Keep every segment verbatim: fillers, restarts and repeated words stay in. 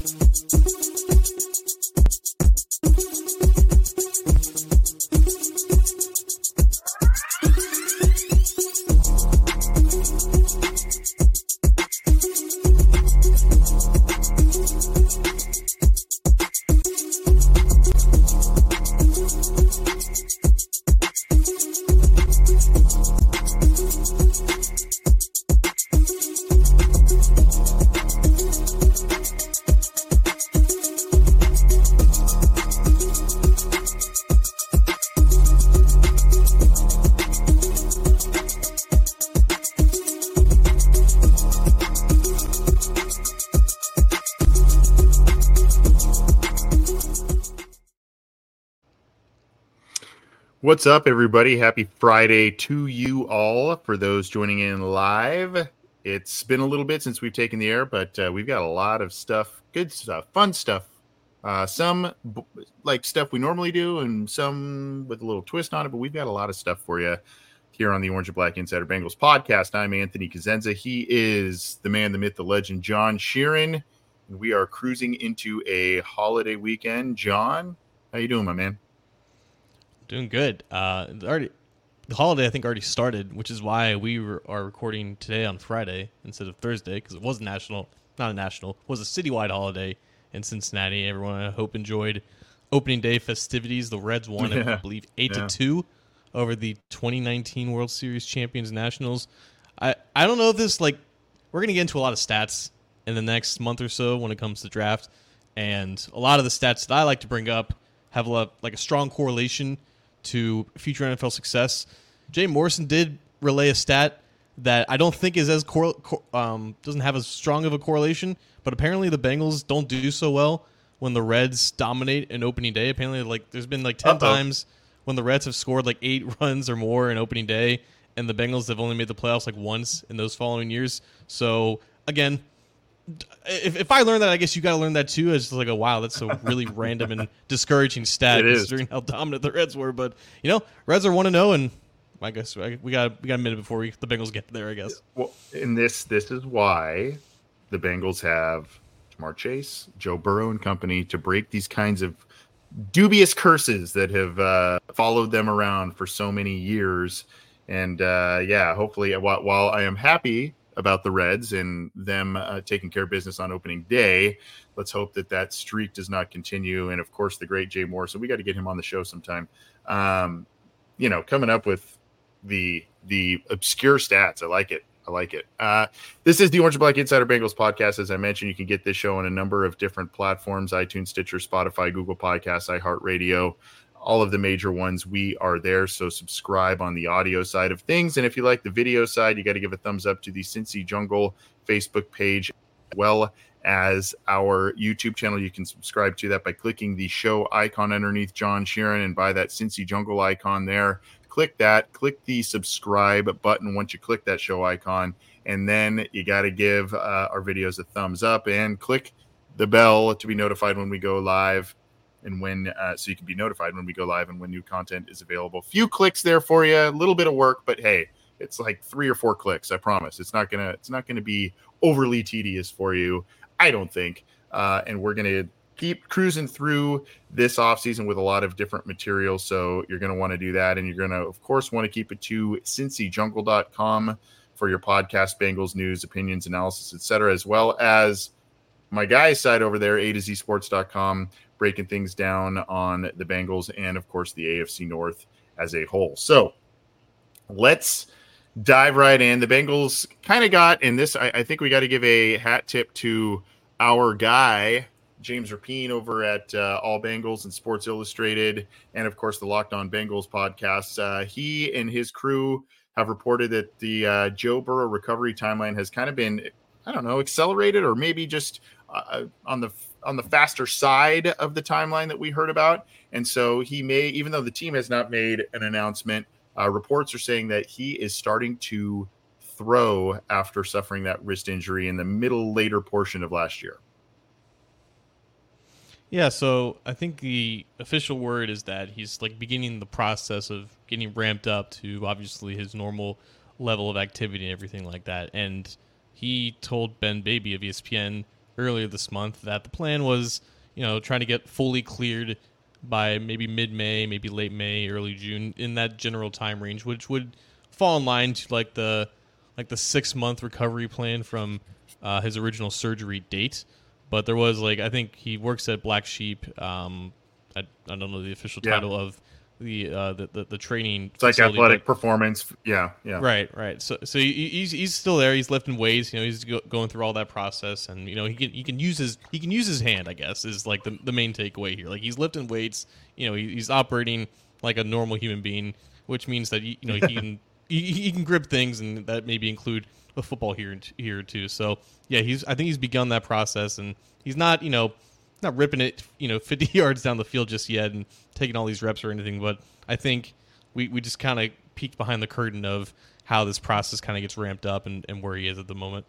What's up, everybody? Happy Friday to you all. For those joining in live, it's been a little bit since we've taken the air, but uh, we've got a lot of stuff, good stuff, fun stuff. Uh, some b- like stuff we normally do and some with a little twist on it, but we've got a lot of stuff for you here on the Orange and Black Insider Bengals podcast. I'm Anthony Cosenza. He is the man, the myth, the legend, John Sheeran, and we are cruising into a holiday weekend. John, how you doing, my man? Doing good. Uh, already, the holiday I think already started, which is why we were, are recording today on Friday instead of Thursday, because it was national, not a national, it was a citywide holiday in Cincinnati. Everyone, I hope, enjoyed opening day festivities. The Reds won, yeah. I believe, eight yeah. to two over the twenty nineteen World Series champions Nationals. I, I don't know if this, like, we're going to get into a lot of stats in the next month or so when it comes to draft, and a lot of the stats that I like to bring up have a lot, like a strong correlation to future N F L success. Jay Morrison did relay a stat that I don't think is as cor- cor- um, doesn't have as strong of a correlation, but apparently the Bengals don't do so well when the Reds dominate in opening day. Apparently, like there's been like ten Uh-oh. times when the Reds have scored like eight runs or more in opening day, and the Bengals have only made the playoffs like once in those following years. So again, If if I learned that, I guess you got to learn that too. It's like, a wow, that's a really random and discouraging stat considering how dominant the Reds were. But you know, Reds are one to zero, and I guess we got we got a minute before we, the Bengals get there. I guess. Well, and this this is why the Bengals have Ja'Marr Chase, Joe Burrow, and company to break these kinds of dubious curses that have uh, followed them around for so many years. And uh, yeah, hopefully, while, while I am happy about the Reds and them uh, taking care of business on opening day, let's hope that that streak does not continue. And of course, the great Jay Morrison, we got to get him on the show sometime. Um, you know, coming up with the the obscure stats. I like it. I like it. Uh, this is the Orange and Black Insider Bengals podcast. As I mentioned, you can get this show on a number of different platforms: iTunes, Stitcher, Spotify, Google Podcasts, iHeartRadio. All of the major ones, we are there. So subscribe on the audio side of things. And if you like the video side, you got to give a thumbs up to the Cincy Jungle Facebook page, as well as our YouTube channel. You can subscribe to that by clicking the show icon underneath John Sheeran, and by that Cincy Jungle icon there. Click that, click the subscribe button once you click that show icon. And then you got to give uh, our videos a thumbs up and click the bell to be notified when we go live. And when, uh, so you can be notified when we go live and when new content is available. Few clicks there for you, a little bit of work, but hey, it's like three or four clicks. I promise. It's not gonna, it's not gonna be overly tedious for you, I don't think. Uh, and we're gonna keep cruising through this offseason with a lot of different material. So you're gonna want to do that, and you're gonna, of course, want to keep it to cincy jungle dot com for your podcast, Bengals news, opinions, analysis, et cetera, as well as my guy's side over there, A to Z sports dot com, breaking things down on the Bengals and, of course, the A F C North as a whole. So let's dive right in. The Bengals kind of got in this. I, I think we got to give a hat tip to our guy, James Rapien, over at uh, All Bengals and Sports Illustrated, and, of course, the Locked On Bengals podcast. Uh, he and his crew have reported that the uh, Joe Burrow recovery timeline has kind of been, I don't know, accelerated, or maybe just uh, on the on the faster side of the timeline that we heard about. And so he may, even though the team has not made an announcement, uh, reports are saying that he is starting to throw after suffering that wrist injury in the middle later portion of last year. Yeah, so I think the official word is that he's like beginning the process of getting ramped up to obviously his normal level of activity and everything like that. And he told Ben Baby of E S P N earlier this month that the plan was, you know, trying to get fully cleared by maybe mid-May, maybe late May, early June, in that general time range, which would fall in line to like the like the six-month recovery plan from uh, his original surgery date. But there was like I think he works at Black Sheep. Um, I, I don't know the official Yeah. title of the uh, the, the the training. It's like facility, athletic but- performance. Yeah, yeah. Right, right. So, so he, he's he's still there. He's lifting weights. You know, he's go, going through all that process, and you know, he can he can use his he can use his hand. I guess is like the the main takeaway here. Like he's lifting weights. You know, he, he's operating like a normal human being, which means that he, you know he can he, he can grip things, and that maybe include a football here here too. So yeah, he's I think he's begun that process, and he's not you know not ripping it you know fifty yards down the field just yet and taking all these reps or anything, but I think we we just kind of peeked behind the curtain of how this process kind of gets ramped up and, and where he is at the moment.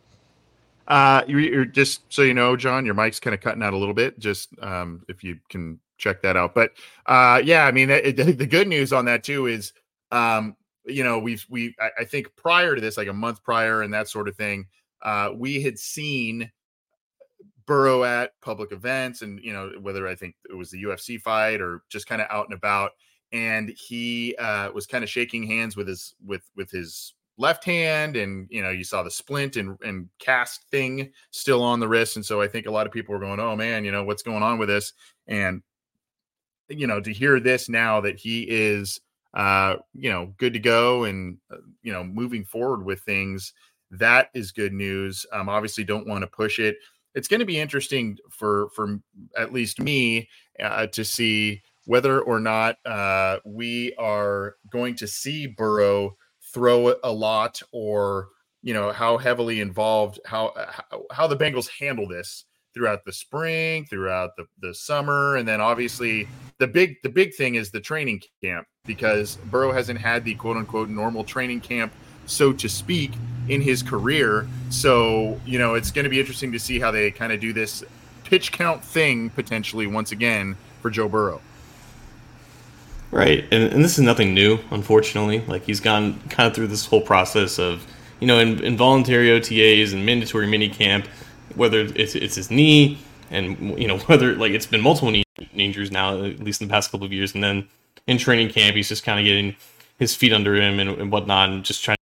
Uh, you're, you're just so you know, John, your mic's kind of cutting out a little bit. Just um, if you can check that out. But uh, yeah, I mean, it, it, the good news on that too is, um, you know, we've we I, I think prior to this, like a month prior and that sort of thing, uh, we had seen Burrow at public events, and you know, whether I think it was the U F C fight or just kind of out and about. And he uh, was kind of shaking hands with his with with his left hand, and you know you saw the splint and, and cast thing still on the wrist, and so I think a lot of people were going, "Oh man, you know what's going on with this?" And you know to hear this now that he is uh, you know good to go and uh, you know moving forward with things, that is good news. Um, obviously, don't want to push it. It's going to be interesting for for at least me uh, to see whether or not uh, we are going to see Burrow throw a lot, or you know how heavily involved, how how, how the Bengals handle this throughout the spring, throughout the, the summer, and then obviously the big the big thing is the training camp, because Burrow hasn't had the quote unquote normal training camp, so to speak, in his career. So you know it's going to be interesting to see how they kind of do this pitch count thing potentially once again for Joe Burrow. Right, and, and this is nothing new, unfortunately. Like, he's gone kind of through this whole process of, you know, in, involuntary O T As and mandatory minicamp, whether it's it's his knee, and, you know, whether, like, it's been multiple knee injuries now, at least in the past couple of years, and then in training camp, he's just kind of getting his feet under him and, and whatnot, and just trying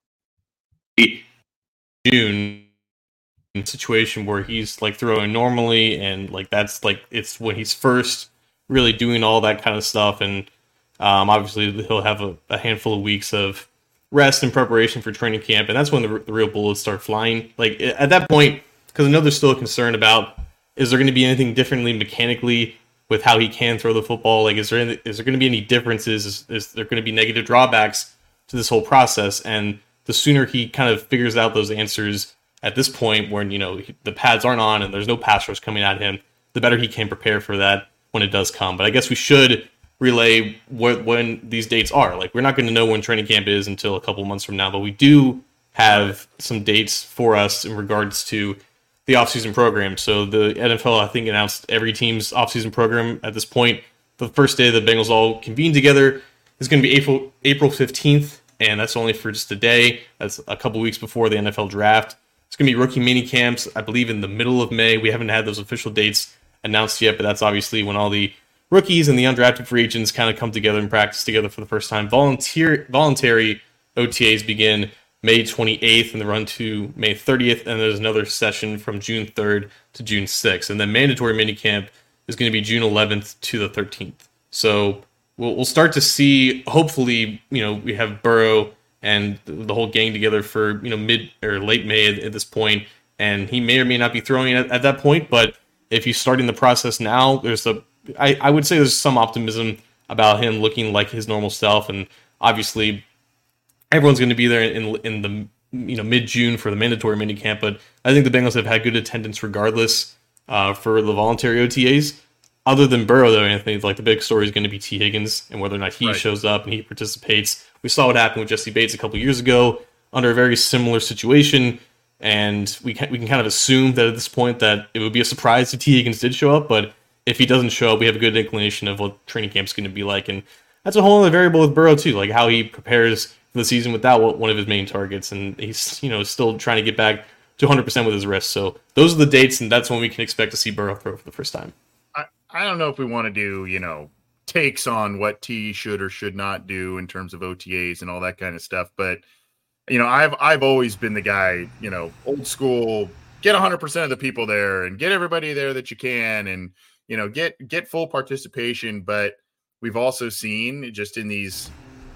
to June situation where he's, like, throwing normally, and, like, that's, like, it's when he's first really doing all that kind of stuff, and um, obviously he'll have a, a handful of weeks of rest and preparation for training camp, and that's when the, the real bullets start flying. Like at that point, because I know there's still a concern about, is there going to be anything differently mechanically with how he can throw the football? Like, is there any, is there going to be any differences? Is, is there going to be negative drawbacks to this whole process? And the sooner he kind of figures out those answers at this point, when you know the pads aren't on and there's no pass rush coming at him, the better he can prepare for that when it does come. But I guess we should relay what when these dates are. Like, we're not going to know when training camp is until a couple months from now, but we do have some dates for us in regards to the offseason program. So the N F L, I think, announced every team's offseason program at this point. The first day the Bengals all convene together is going to be April April fifteenth, and that's only for just a day. That's a couple weeks before the N F L draft. It's going to be rookie mini camps, I believe, in the middle of May. We haven't had those official dates announced yet, but that's obviously when all the rookies and the undrafted free agents kind of come together and practice together for the first time. Volunteer voluntary O T As begin May twenty-eighth and they run to May thirtieth, and there's another session from June third to June sixth. And then mandatory minicamp is going to be June eleventh to the thirteenth. So we'll, we'll start to see, hopefully, you know, we have Burrow and the whole gang together for, you know, mid or late May at, at this point, and he may or may not be throwing at, at that point, but if he's starting the process now, there's a, I, I would say there's some optimism about him looking like his normal self, and obviously everyone's going to be there in in the you know mid-June for the mandatory minicamp, but I think the Bengals have had good attendance regardless uh, for the voluntary O T As. Other than Burrow, though, Anthony, like the big story is going to be T. Higgins and whether or not he right. shows up and he participates. We saw what happened with Jesse Bates a couple years ago under a very similar situation. And we can, we can kind of assume that at this point that it would be a surprise if T. Higgins did show up. But if he doesn't show up, we have a good inclination of what training camp's going to be like. And that's a whole other variable with Burrow, too, like how he prepares for the season without one of his main targets. And he's, you know, still trying to get back to one hundred percent with his wrist. So those are the dates, and that's when we can expect to see Burrow throw for the first time. I, I don't know if we want to do, you know, takes on what T should or should not do in terms of O T As and all that kind of stuff. But, you know, I've I've always been the guy, you know, old school, get one hundred percent of the people there and get everybody there that you can and, you know, get get full participation. But we've also seen just in these,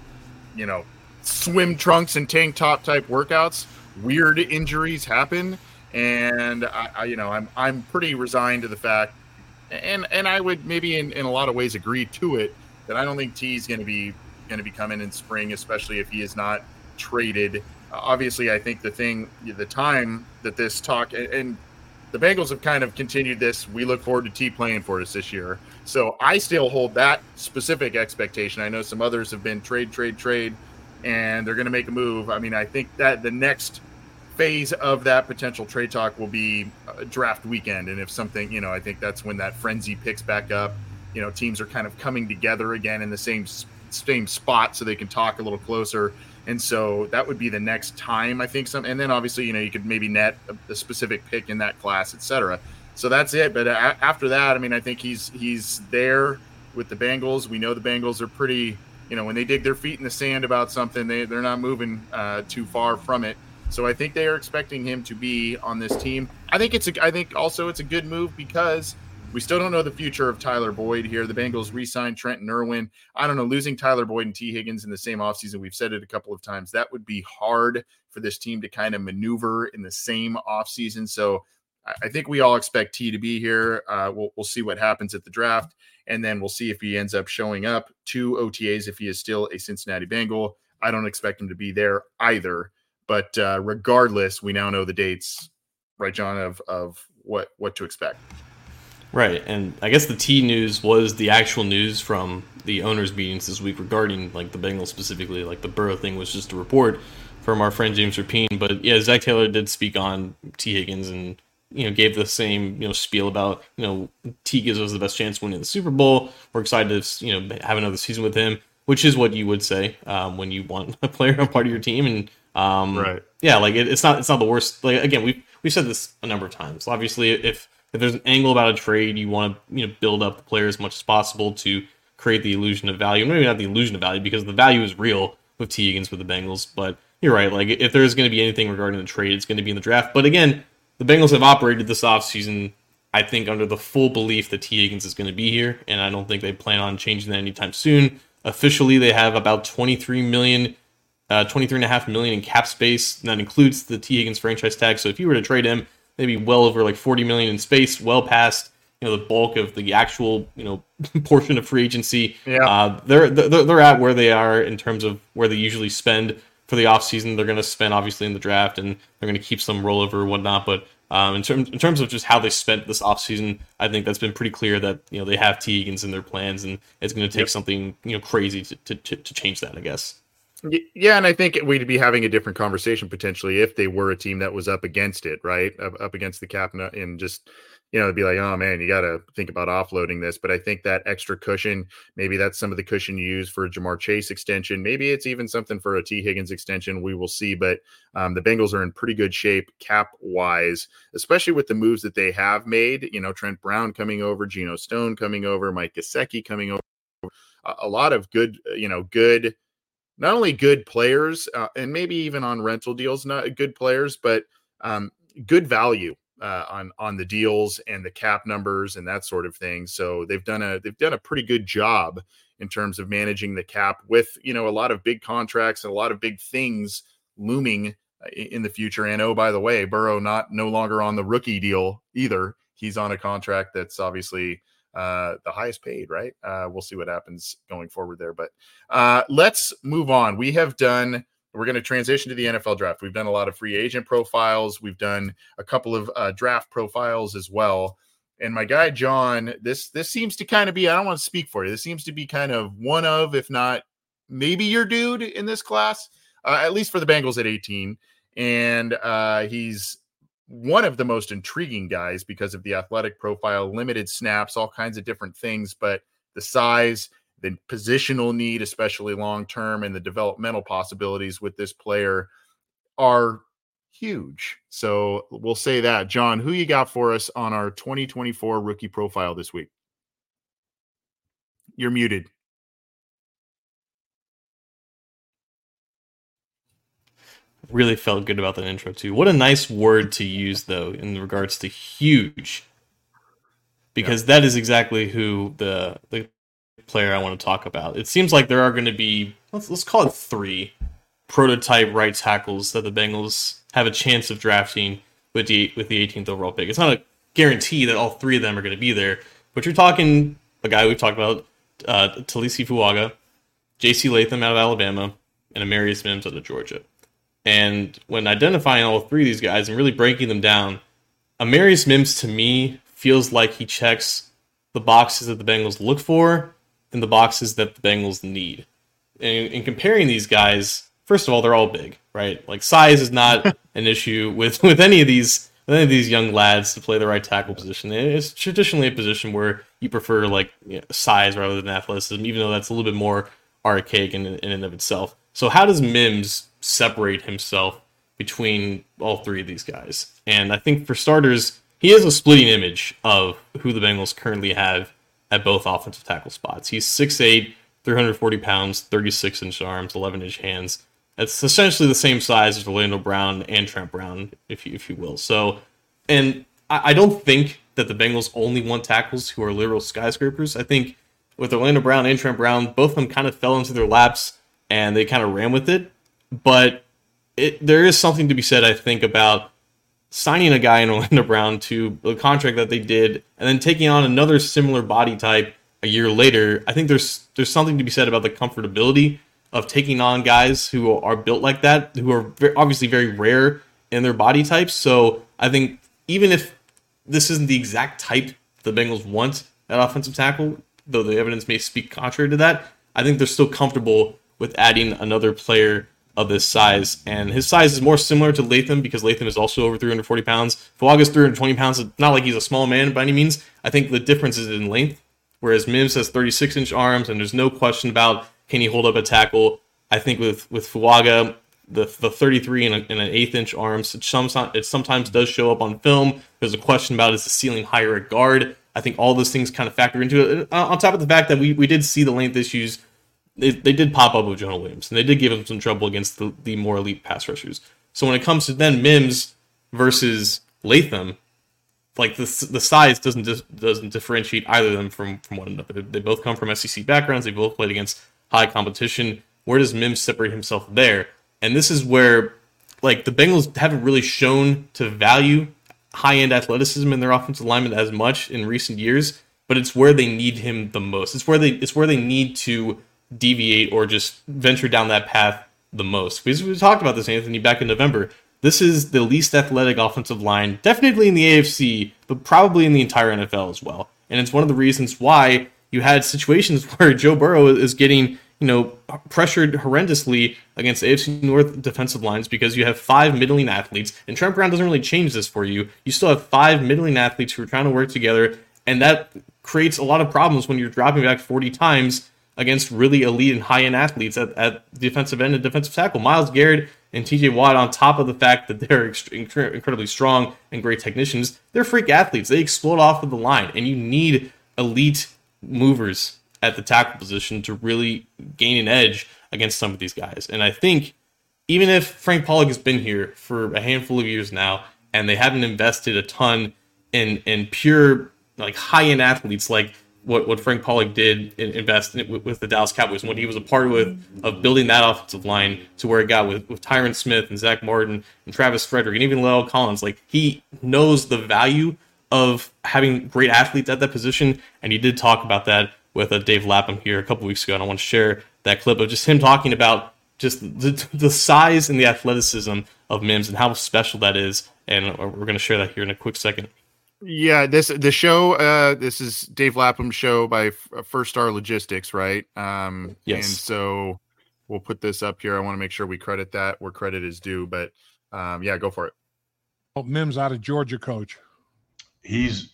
you know, swim trunks and tank top type workouts, weird injuries happen. And, I, I you know, I'm I'm pretty resigned to the fact, and and I would maybe in, in a lot of ways agree to it, that I don't think T is going to be going to be coming in spring, especially if he is not traded. Uh, obviously, I think the thing, the time that this talk, and, and the Bengals have kind of continued this, we look forward to T playing for us this year. So I still hold that specific expectation. I know some others have been trade, trade, trade, and they're going to make a move. I mean, I think that the next phase of that potential trade talk will be a draft weekend. And if something, you know, I think that's when that frenzy picks back up. You know, teams are kind of coming together again in the same same spot so they can talk a little closer. And so that would be the next time, I think. Some, and then obviously, you know, you could maybe net a, a specific pick in that class, et cetera. So that's it. But a- after that, I mean, I think he's he's there with the Bengals. We know the Bengals are pretty, you know, when they dig their feet in the sand about something, they, they're not moving uh, too far from it. So I think they are expecting him to be on this team. I think it's a, I think also it's a good move because we still don't know the future of Tyler Boyd here. The Bengals re-signed Trenton Irwin. I don't know, losing Tyler Boyd and T. Higgins in the same offseason, we've said it a couple of times, that would be hard for this team to kind of maneuver in the same offseason. So I think we all expect T to be here. Uh, we'll, we'll see what happens at the draft, and then we'll see if he ends up showing up to O T As if he is still a Cincinnati Bengal. I don't expect him to be there either. But uh, regardless, we now know the dates, right, John, of, of what, what to expect. Right, and I guess the T news was the actual news from the owners' meetings this week regarding like the Bengals specifically. Like the Burrow thing was just a report from our friend James Rapine, but yeah, Zach Taylor did speak on T. Higgins and you know gave the same you know spiel about you know T gives us the best chance of winning the Super Bowl. We're excited to you know have another season with him, which is what you would say um, when you want a player on part of your team. And um, right, yeah, like it, it's not it's not the worst. Like again, we we've said this a number of times. Obviously, if If there's an angle about a trade, you want to you know build up the player as much as possible to create the illusion of value. Maybe not the illusion of value because the value is real with T. Higgins with the Bengals. But you're right. Like if there's going to be anything regarding the trade, it's going to be in the draft. But again, the Bengals have operated this offseason, I think, under the full belief that T. Higgins is going to be here, and I don't think they plan on changing that anytime soon. Officially, they have about twenty-three million, uh, twenty-three and a half million in cap space, and that includes the T. Higgins franchise tag. So if you were to trade him, maybe well over like forty million in space, well past you know the bulk of the actual you know portion of free agency. Yeah, uh, they're they're they're at where they are in terms of where they usually spend for the offseason. They're going to spend obviously in the draft, and they're going to keep some rollover or whatnot. But um, in terms in terms of just how they spent this offseason, I think that's been pretty clear that you know they have T. Higgins in their plans, and it's going to take yep. something you know crazy to, to to change that, I guess. Yeah, and I think we'd be having a different conversation potentially if they were a team that was up against it, right? Up, up against the cap and just, you know, it'd be like, oh man, you got to think about offloading this. But I think that extra cushion, maybe that's some of the cushion you use for a Jamar Chase extension. Maybe it's even something for a T. Higgins extension. We will see. But um, the Bengals are in pretty good shape cap wise, especially with the moves that they have made. You know, Trent Brown coming over, Geno Stone coming over, Mike Gesicki coming over. A, a lot of good, you know, good. Not only good players, uh, and maybe even on rental deals, not good players, but um, good value uh, on on the deals and the cap numbers and that sort of thing. So they've done a they've done a pretty good job in terms of managing the cap with you know a lot of big contracts and a lot of big things looming in the future. And oh, by the way, Burrow not no longer on the rookie deal either. He's on a contract that's obviously uh the highest paid, right? Uh we'll see what happens going forward there, but uh let's move on. We have done we're going to transition to the N F L draft. We've done a lot of free agent profiles. We've done a couple of uh draft profiles as well. And my guy John, this this seems to kind of be, I don't want to speak for you, this seems to be kind of one of, if not maybe your dude in this class, uh, at least for the Bengals at eighteen. And uh he's one of the most intriguing guys because of the athletic profile, limited snaps, all kinds of different things, but the size, the positional need, especially long-term, and the developmental possibilities with this player are huge. So we'll say that. John, who you got for us on our twenty twenty-four rookie profile this week? You're muted. Really felt good about that intro too. What a nice word to use though in regards to huge, because yeah. that is exactly who the the player I want to talk about. It seems like there are going to be let's let's call it three prototype right tackles that the Bengals have a chance of drafting with the with the eighteenth overall pick. It's not a guarantee that all three of them are going to be there, but you're talking a guy we've talked about, uh, Talisi Fuaga, J C Latham out of Alabama, and Amarius Mims out of Georgia. And when identifying all three of these guys and really breaking them down, Amarius Mims to me feels like he checks the boxes that the Bengals look for and the boxes that the Bengals need. And in comparing these guys, first of all, they're all big, right? Like size is not an issue with, with any of these with any of these young lads to play the right tackle position. It's traditionally a position where you prefer like you know, size rather than athleticism, even though that's a little bit more archaic in, in and of itself. So how does Mims separate himself between all three of these guys? And I think for starters, he is a splitting image of who the Bengals currently have at both offensive tackle spots. He's six eight, three hundred forty pounds, thirty-six inch arms, eleven inch hands. It's essentially the same size as Orlando Brown and Trent Brown, if you, if you will. So, and I, I don't think that the Bengals only want tackles who are literal skyscrapers. I think with Orlando Brown and Trent Brown, both of them kind of fell into their laps and they kind of ran with it. But it, there is something to be said, I think, about signing a guy in Orlando Brown to the contract that they did and then taking on another similar body type a year later. I think there's there's something to be said about the comfortability of taking on guys who are built like that, who are very, obviously very rare in their body types. So I think even if this isn't the exact type the Bengals want at offensive tackle, though the evidence may speak contrary to that, I think they're still comfortable with adding another player of this size. And his size is more similar to Latham because Latham is also over three hundred forty pounds. Fuaga's three hundred twenty pounds. It's not like he's a small man by any means. I think the difference is in length, whereas Mims has thirty-six inch arms, and there's no question about can he hold up a tackle. I think with, with Fuaga, the the thirty-three and, a, and an eighth inch arms, it sometimes, it sometimes does show up on film. There's a question about is the ceiling higher at guard. I think all those things kind of factor into it. On top of the fact that we, we did see the length issues, they, they did pop up with Jonah Williams, and they did give him some trouble against the, the more elite pass rushers. So when it comes to then Mims versus Latham, like the the size doesn't dis, doesn't differentiate either of them from, from one another. They both come from S E C backgrounds. They both played against high competition. Where does Mims separate himself there? And this is where, like, the Bengals haven't really shown to value high-end athleticism in their offensive linemen as much in recent years, but it's where they need him the most. It's where they it's where they need to deviate or just venture down that path the most. Because we talked about this, Anthony, back in November. This is the least athletic offensive line, definitely in the A F C, but probably in the entire N F L as well. And it's one of the reasons why you had situations where Joe Burrow is getting, you know, pressured horrendously against A F C North defensive lines because you have five middling athletes, and Trent Brown doesn't really change this for you. You still have five middling athletes who are trying to work together, and that creates a lot of problems when you're dropping back forty times against really elite and high-end athletes at, at defensive end and defensive tackle. Myles Garrett and T J Watt, on top of the fact that they're ext- incredibly strong and great technicians, they're freak athletes. They explode off of the line, and you need elite movers at the tackle position to really gain an edge against some of these guys. And I think even if Frank Pollock has been here for a handful of years now and they haven't invested a ton in in pure like high-end athletes like what, what Frank Pollock did in, invest in, with, with the Dallas Cowboys, when he was a part with of building that offensive line to where it got with, with Tyron Smith and Zach Martin and Travis Frederick and even Lyle Collins. Like, he knows the value of having great athletes at that position, and he did talk about that with uh, Dave Lapham here a couple weeks ago, and I want to share that clip of just him talking about just the, the size and the athleticism of Mims and how special that is, and we're going to share that here in a quick second. Yeah, this the show. Uh, this is Dave Lapham's show by F- First Star Logistics, right? Um, yes. And so we'll put this up here. I want to make sure we credit that where credit is due, but um, yeah, go for it. Oh, Mims out of Georgia, coach. He's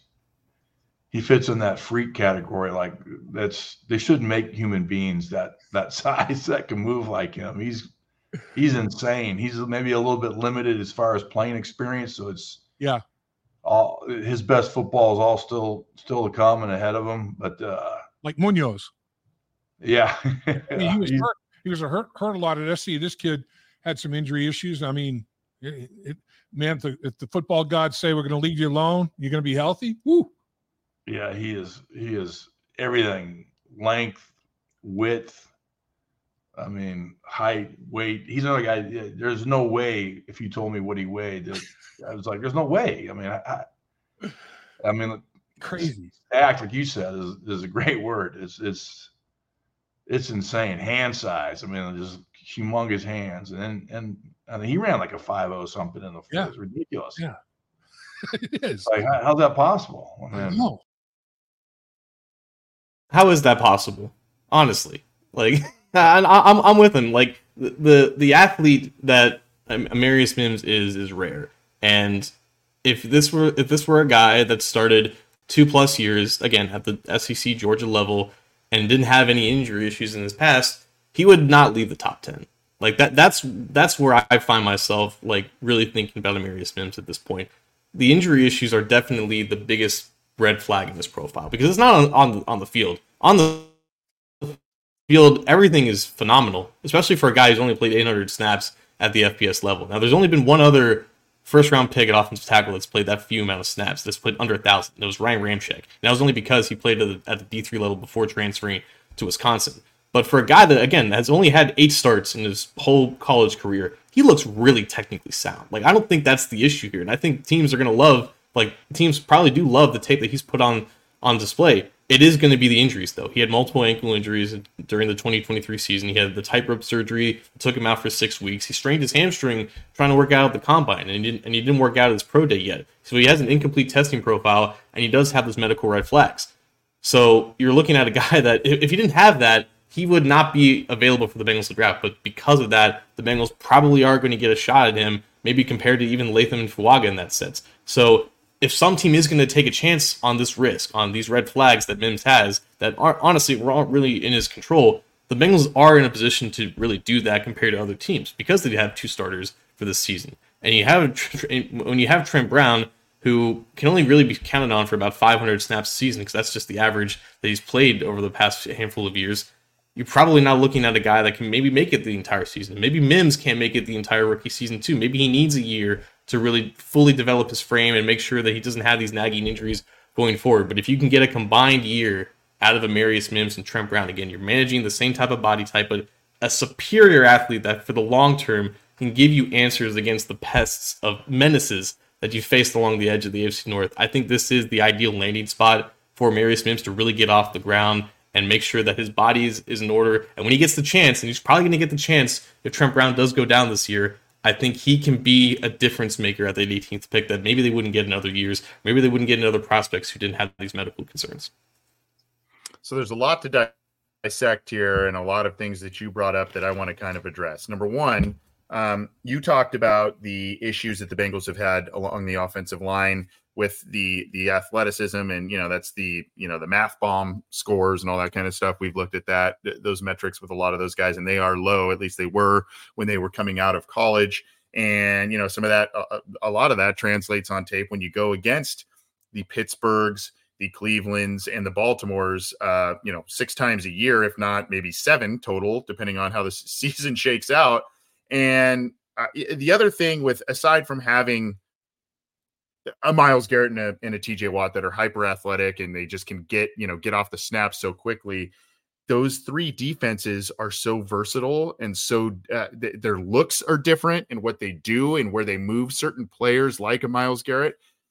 he fits in that freak category. Like, that's they shouldn't make human beings that that size that can move like him. He's he's insane. He's maybe a little bit limited as far as playing experience, so it's Yeah. all his best football is all still still to come and ahead of him. But uh, Like Munoz. yeah, I mean, he was He's- hurt. He was hurt, hurt a lot at S C. This kid had some injury issues. I mean, it, it, man, if the, if the football gods say we're going to leave you alone, you're going to be healthy. Woo. yeah, he is he is everything, length, width. I mean, height, weight. He's another guy. yeah, There's no way if you told me what he weighed, that- I was like, there's no way. I mean, I, I, I mean, Crazy. act like you said is, is a great word. It's it's it's insane. Hand size. I mean, just humongous hands, and and I mean, he ran like a five oh something in the field. Yeah. It's ridiculous. Yeah. It is. Like, how, how's that possible? I mean, No. How is that possible? Honestly, like I, I'm I'm with him. Like the the, the athlete that um, Amarius Mims is is rare, and if this were if this were a guy that started two plus years again at the S E C Georgia level and didn't have any injury issues in his past, he would not leave the top ten. Like that that's that's where I find myself like really thinking about Amarius Mims at this point. The injury issues are definitely the biggest red flag in this profile because it's not on on, on the field. On the field, everything is phenomenal, especially for a guy who's only played eight hundred snaps at the F B S level. Now, there's only been one other first-round pick at offensive tackle that's played that few amount of snaps. That's played under one thousand. It was Ryan Ramczyk. And that was only because he played at the, at the D three level before transferring to Wisconsin. But for a guy that, again, has only had eight starts in his whole college career, he looks really technically sound. Like, I don't think that's the issue here. And I think teams are going to love, like, teams probably do love the tape that he's put on on display. It is going to be the injuries, though. He had multiple ankle injuries during the twenty twenty-three season. He had the tightrope surgery, took him out for six weeks. He strained his hamstring trying to work out at the combine, and he didn't, and he didn't work out at his pro day yet. So he has an incomplete testing profile, and he does have those medical red flags. So you're looking at a guy that, if he didn't have that, he would not be available for the Bengals to draft. But because of that, the Bengals probably are going to get a shot at him, maybe compared to even Latham and Fuaga in that sense. So if some team is going to take a chance on this risk, on these red flags that Mims has, that aren't, honestly aren't really in his control, the Bengals are in a position to really do that compared to other teams because they have two starters for this season. And you have when you have Trent Brown, who can only really be counted on for about five hundred snaps a season, because that's just the average that he's played over the past handful of years, you're probably not looking at a guy that can maybe make it the entire season. Maybe Mims can't make it the entire rookie season too. Maybe he needs a year to really fully develop his frame and make sure that he doesn't have these nagging injuries going forward. But if you can get a combined year out of Amarius Mims and Trent Brown, again, you're managing the same type of body type, but a superior athlete that for the long term can give you answers against the pests of menaces that you faced along the edge of the A F C North. I think this is the ideal landing spot for Amarius Mims to really get off the ground and make sure that his body is, is in order. And when he gets the chance, and he's probably going to get the chance if Trent Brown does go down this year, I think he can be a difference maker at the eighteenth pick that maybe they wouldn't get in other years. Maybe they wouldn't get in other prospects who didn't have these medical concerns. So there's a lot to dissect here and a lot of things that you brought up that I want to kind of address. Number one, um, you talked about the issues that the Bengals have had along the offensive line with the the athleticism, and you know that's the you know the math bomb scores and all that kind of stuff. We've looked at that th- those metrics with a lot of those guys, and they are low. At least they were when they were coming out of college. And you know some of that, uh, a lot of that translates on tape when you go against the Pittsburghs, the Clevelands, and the Baltimores. Uh, you know six times a year, if not maybe seven total, depending on how the season shakes out. And uh, the other thing with aside from having a Myles Garrett and a, and a T J Watt that are hyper athletic and they just can get, you know, get off the snap so quickly. Those three defenses are so versatile and so uh, th- their looks are different in what they do and where they move certain players like a Myles Garrett.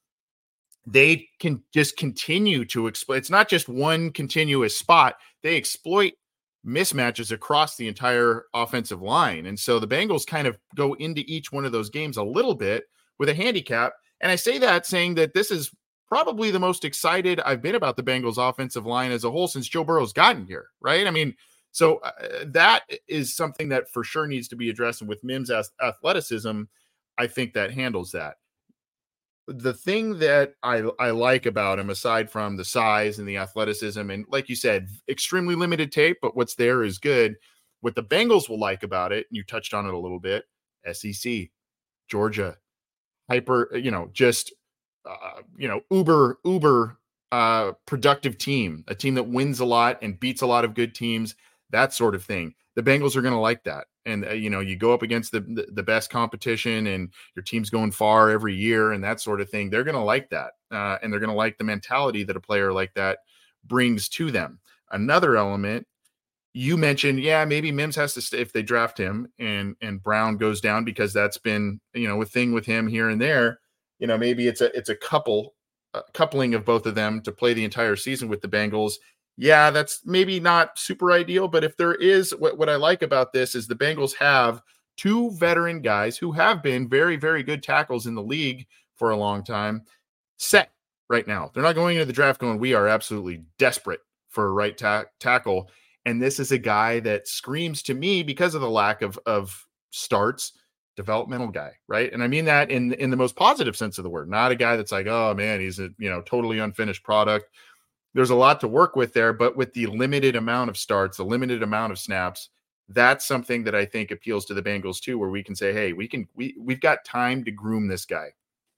They can just continue to exploit. It's not just one continuous spot. They exploit mismatches across the entire offensive line. And so the Bengals kind of go into each one of those games a little bit with a handicap. And I say that saying that this is probably the most excited I've been about the Bengals offensive line as a whole since Joe Burrow's gotten here, right? I mean, so uh, that is something that for sure needs to be addressed. And with Mims' athleticism, I think that handles that. The thing that I, I like about him, aside from the size and the athleticism, and like you said, extremely limited tape, but what's there is good. What the Bengals will like about it, and you touched on it a little bit, S E C, Georgia, hyper, you know, just, uh, you know, uber, uber uh, productive team, a team that wins a lot and beats a lot of good teams, that sort of thing. The Bengals are going to like that. And, uh, you know, you go up against the, the, the best competition and your team's going far every year and that sort of thing. They're going to like that. Uh, and they're going to like the mentality that a player like that brings to them. Another element, you mentioned, yeah, maybe Mims has to stay if they draft him and, and Brown goes down, because that's been, you know, a thing with him here and there. You know, maybe it's a, it's a couple, a coupling of both of them to play the entire season with the Bengals. Yeah, that's maybe not super ideal, but if there is, what, what I like about this is the Bengals have two veteran guys who have been very, very good tackles in the league for a long time set right now. They're not going into the draft going, we are absolutely desperate for a right ta- tackle. And this is a guy that screams to me, because of the lack of, of starts, developmental guy, right? And I mean that in, in the most positive sense of the word, not a guy that's like, oh man, he's a, you know, totally unfinished product. There's a lot to work with there, but with the limited amount of starts, the limited amount of snaps, that's something that I think appeals to the Bengals too, where we can say, hey, we can, we, we've got time to groom this guy.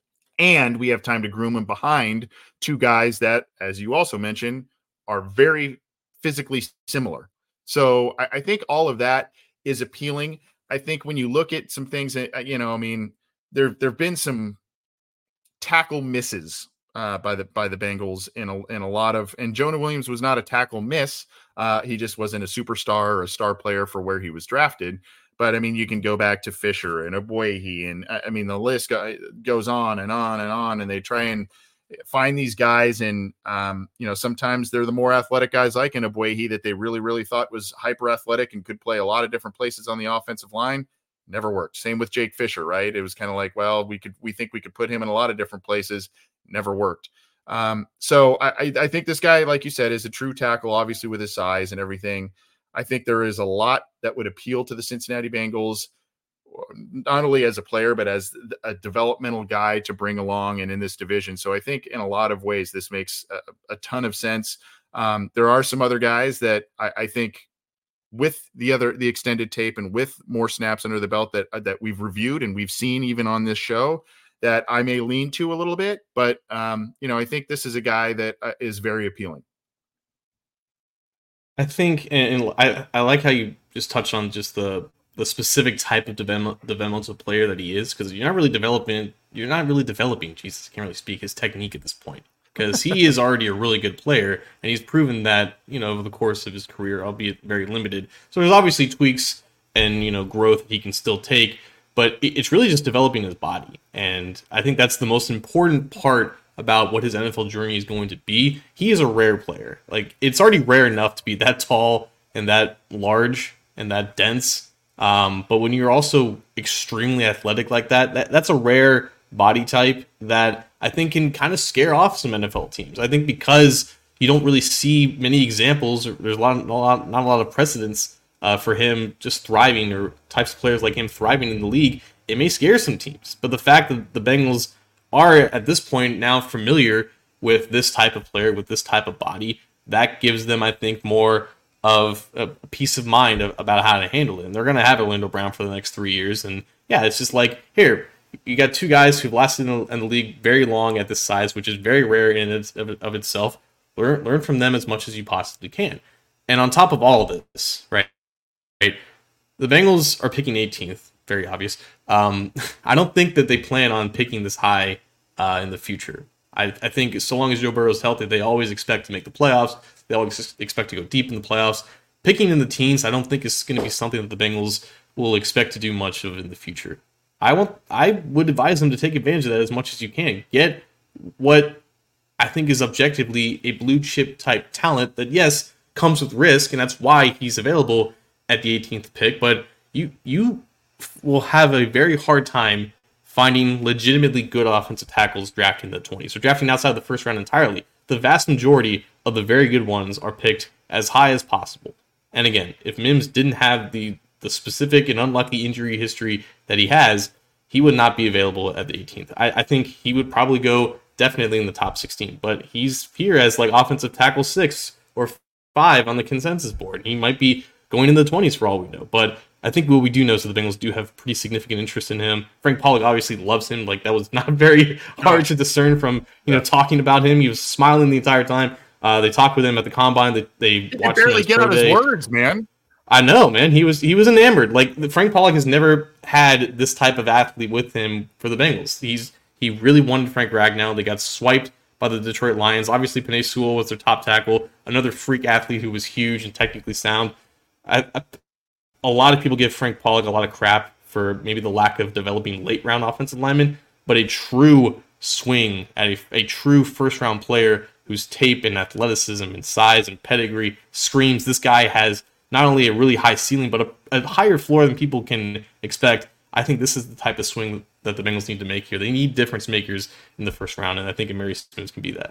And we have time to groom him behind two guys that, as you also mentioned, are very physically similar. So I, I think all of that is appealing. I think when you look at some things, you know, I mean, there, there've been some tackle misses uh, by the, by the Bengals in a, in a lot of, and Jonah Williams was not a tackle miss. Uh, he just wasn't a superstar or a star player for where he was drafted. But I mean, you can go back to Fisher and Oboyehi, and I mean, the list go, goes on and on and on, and they try and find these guys. And, um, you know, sometimes they're the more athletic guys like an Oboyehi that they really, really thought was hyper athletic and could play a lot of different places on the offensive line. Never worked. Same with Jake Fisher, right? It was kind of like, well, we could, we think we could put him in a lot of different places. Never worked. Um, so I, I think this guy, like you said, is a true tackle, obviously with his size and everything. I think there is a lot that would appeal to the Cincinnati Bengals, not only as a player, but as a developmental guy to bring along and in this division. So I think in a lot of ways, this makes a, a ton of sense. Um, there are some other guys that I, I think with the other, the extended tape and with more snaps under the belt that, that we've reviewed and we've seen even on this show, that I may lean to a little bit, but um, you know, I think this is a guy that uh, is very appealing. I think, and I, I like how you just touched on just the the specific type of develop, developmental player that he is, because you're not really developing, you're not really developing, Jesus, I can't really speak, his technique at this point, because he is already a really good player, and he's proven that, you know, over the course of his career, albeit very limited. So there's obviously tweaks and, you know, growth he can still take, but it's really just developing his body. And I think that's the most important part about what his N F L journey is going to be. He is a rare player. Like, it's already rare enough to be that tall and that large and that dense. Um, but when you're also extremely athletic like that, that, that's a rare body type that I think can kind of scare off some N F L teams. I think because you don't really see many examples, there's a lot, not a lot, not a lot of precedents uh, for him just thriving, or types of players like him thriving in the league, it may scare some teams. But the fact that the Bengals are at this point now familiar with this type of player, with this type of body, that gives them, I think, more of a peace of mind of, about how to handle it. And they're going to have Orlando Brown for the next three years. And yeah, it's just like, here, you got two guys who've lasted in the, in the league very long at this size, which is very rare in its, of, of itself. Learn, learn from them as much as you possibly can. And on top of all of this, right, right, the Bengals are picking eighteenth. Very obvious. Um, I don't think that they plan on picking this high uh, in the future. I, I think so long as Joe Burrow is healthy, they always expect to make the playoffs. They always expect to go deep in the playoffs. Picking in the teens, I don't think is going to be something that the Bengals will expect to do much of in the future. I want, I would advise them to take advantage of that as much as you can. Get what I think is objectively a blue chip type talent that, yes, comes with risk, and that's why he's available at the eighteenth pick. But you you will have a very hard time finding legitimately good offensive tackles drafting the twenties. So drafting outside of the first round entirely. The vast majority of the very good ones are picked as high as possible. And again, if Mims didn't have the, the specific and unlucky injury history that he has, he would not be available at the eighteenth. I, I think he would probably go definitely in the top sixteen, but he's here as like offensive tackle six or five on the consensus board. He might be going into the twenties for all we know. But I think what we do know is that the Bengals do have pretty significant interest in him. Frank Pollock obviously loves him. Like, that was not very hard to discern from, you know, talking about him. He was smiling the entire time. Uh, they talked with him at the combine. They, they He watched can him barely at his get pro out his day. words, man. I know, man. He was he was enamored. Like, Frank Pollock has never had this type of athlete with him for the Bengals. He's he really wanted Frank Ragnow. They got swiped by the Detroit Lions. Obviously, Penei Sewell was their top tackle, another freak athlete who was huge and technically sound. I, I, a lot of people give Frank Pollock a lot of crap for maybe the lack of developing late round offensive linemen, but a true swing at a, a true first round player whose tape and athleticism and size and pedigree screams this guy has not only a really high ceiling, but a, a higher floor than people can expect. I think this is the type of swing that the Bengals need to make here. They need difference makers in the first round, and I think Amari Simmons can be that.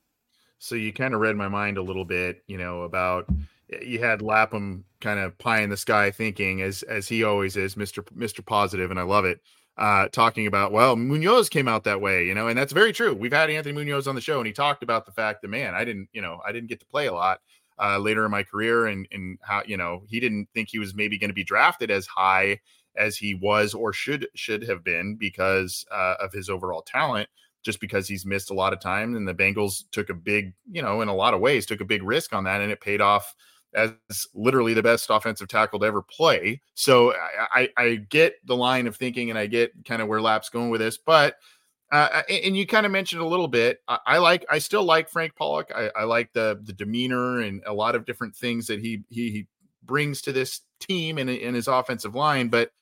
So you kind of read my mind a little bit, you know, about you had Lapham kind of pie in the sky thinking, as as he always is, Mister Mister Positive, and I love it. Uh, talking about, well, Munoz came out that way, you know, and that's very true. We've had Anthony Munoz on the show, and he talked about the fact that, man, I didn't, you know, I didn't get to play a lot uh, later in my career, and and how, you know, he didn't think he was maybe going to be drafted as high as he was or should should have been because uh, of his overall talent, just because he's missed a lot of time. And the Bengals took a big, you know, in a lot of ways, took a big risk on that, and it paid off as literally the best offensive tackle to ever play. So I, I, I get the line of thinking, and I get kind of where Lap's going with this, but uh, and you kind of mentioned a little bit. I, I like, I still like Frank Pollock. I, I like the the demeanor and a lot of different things that he he, he brings to this team and in his offensive line. But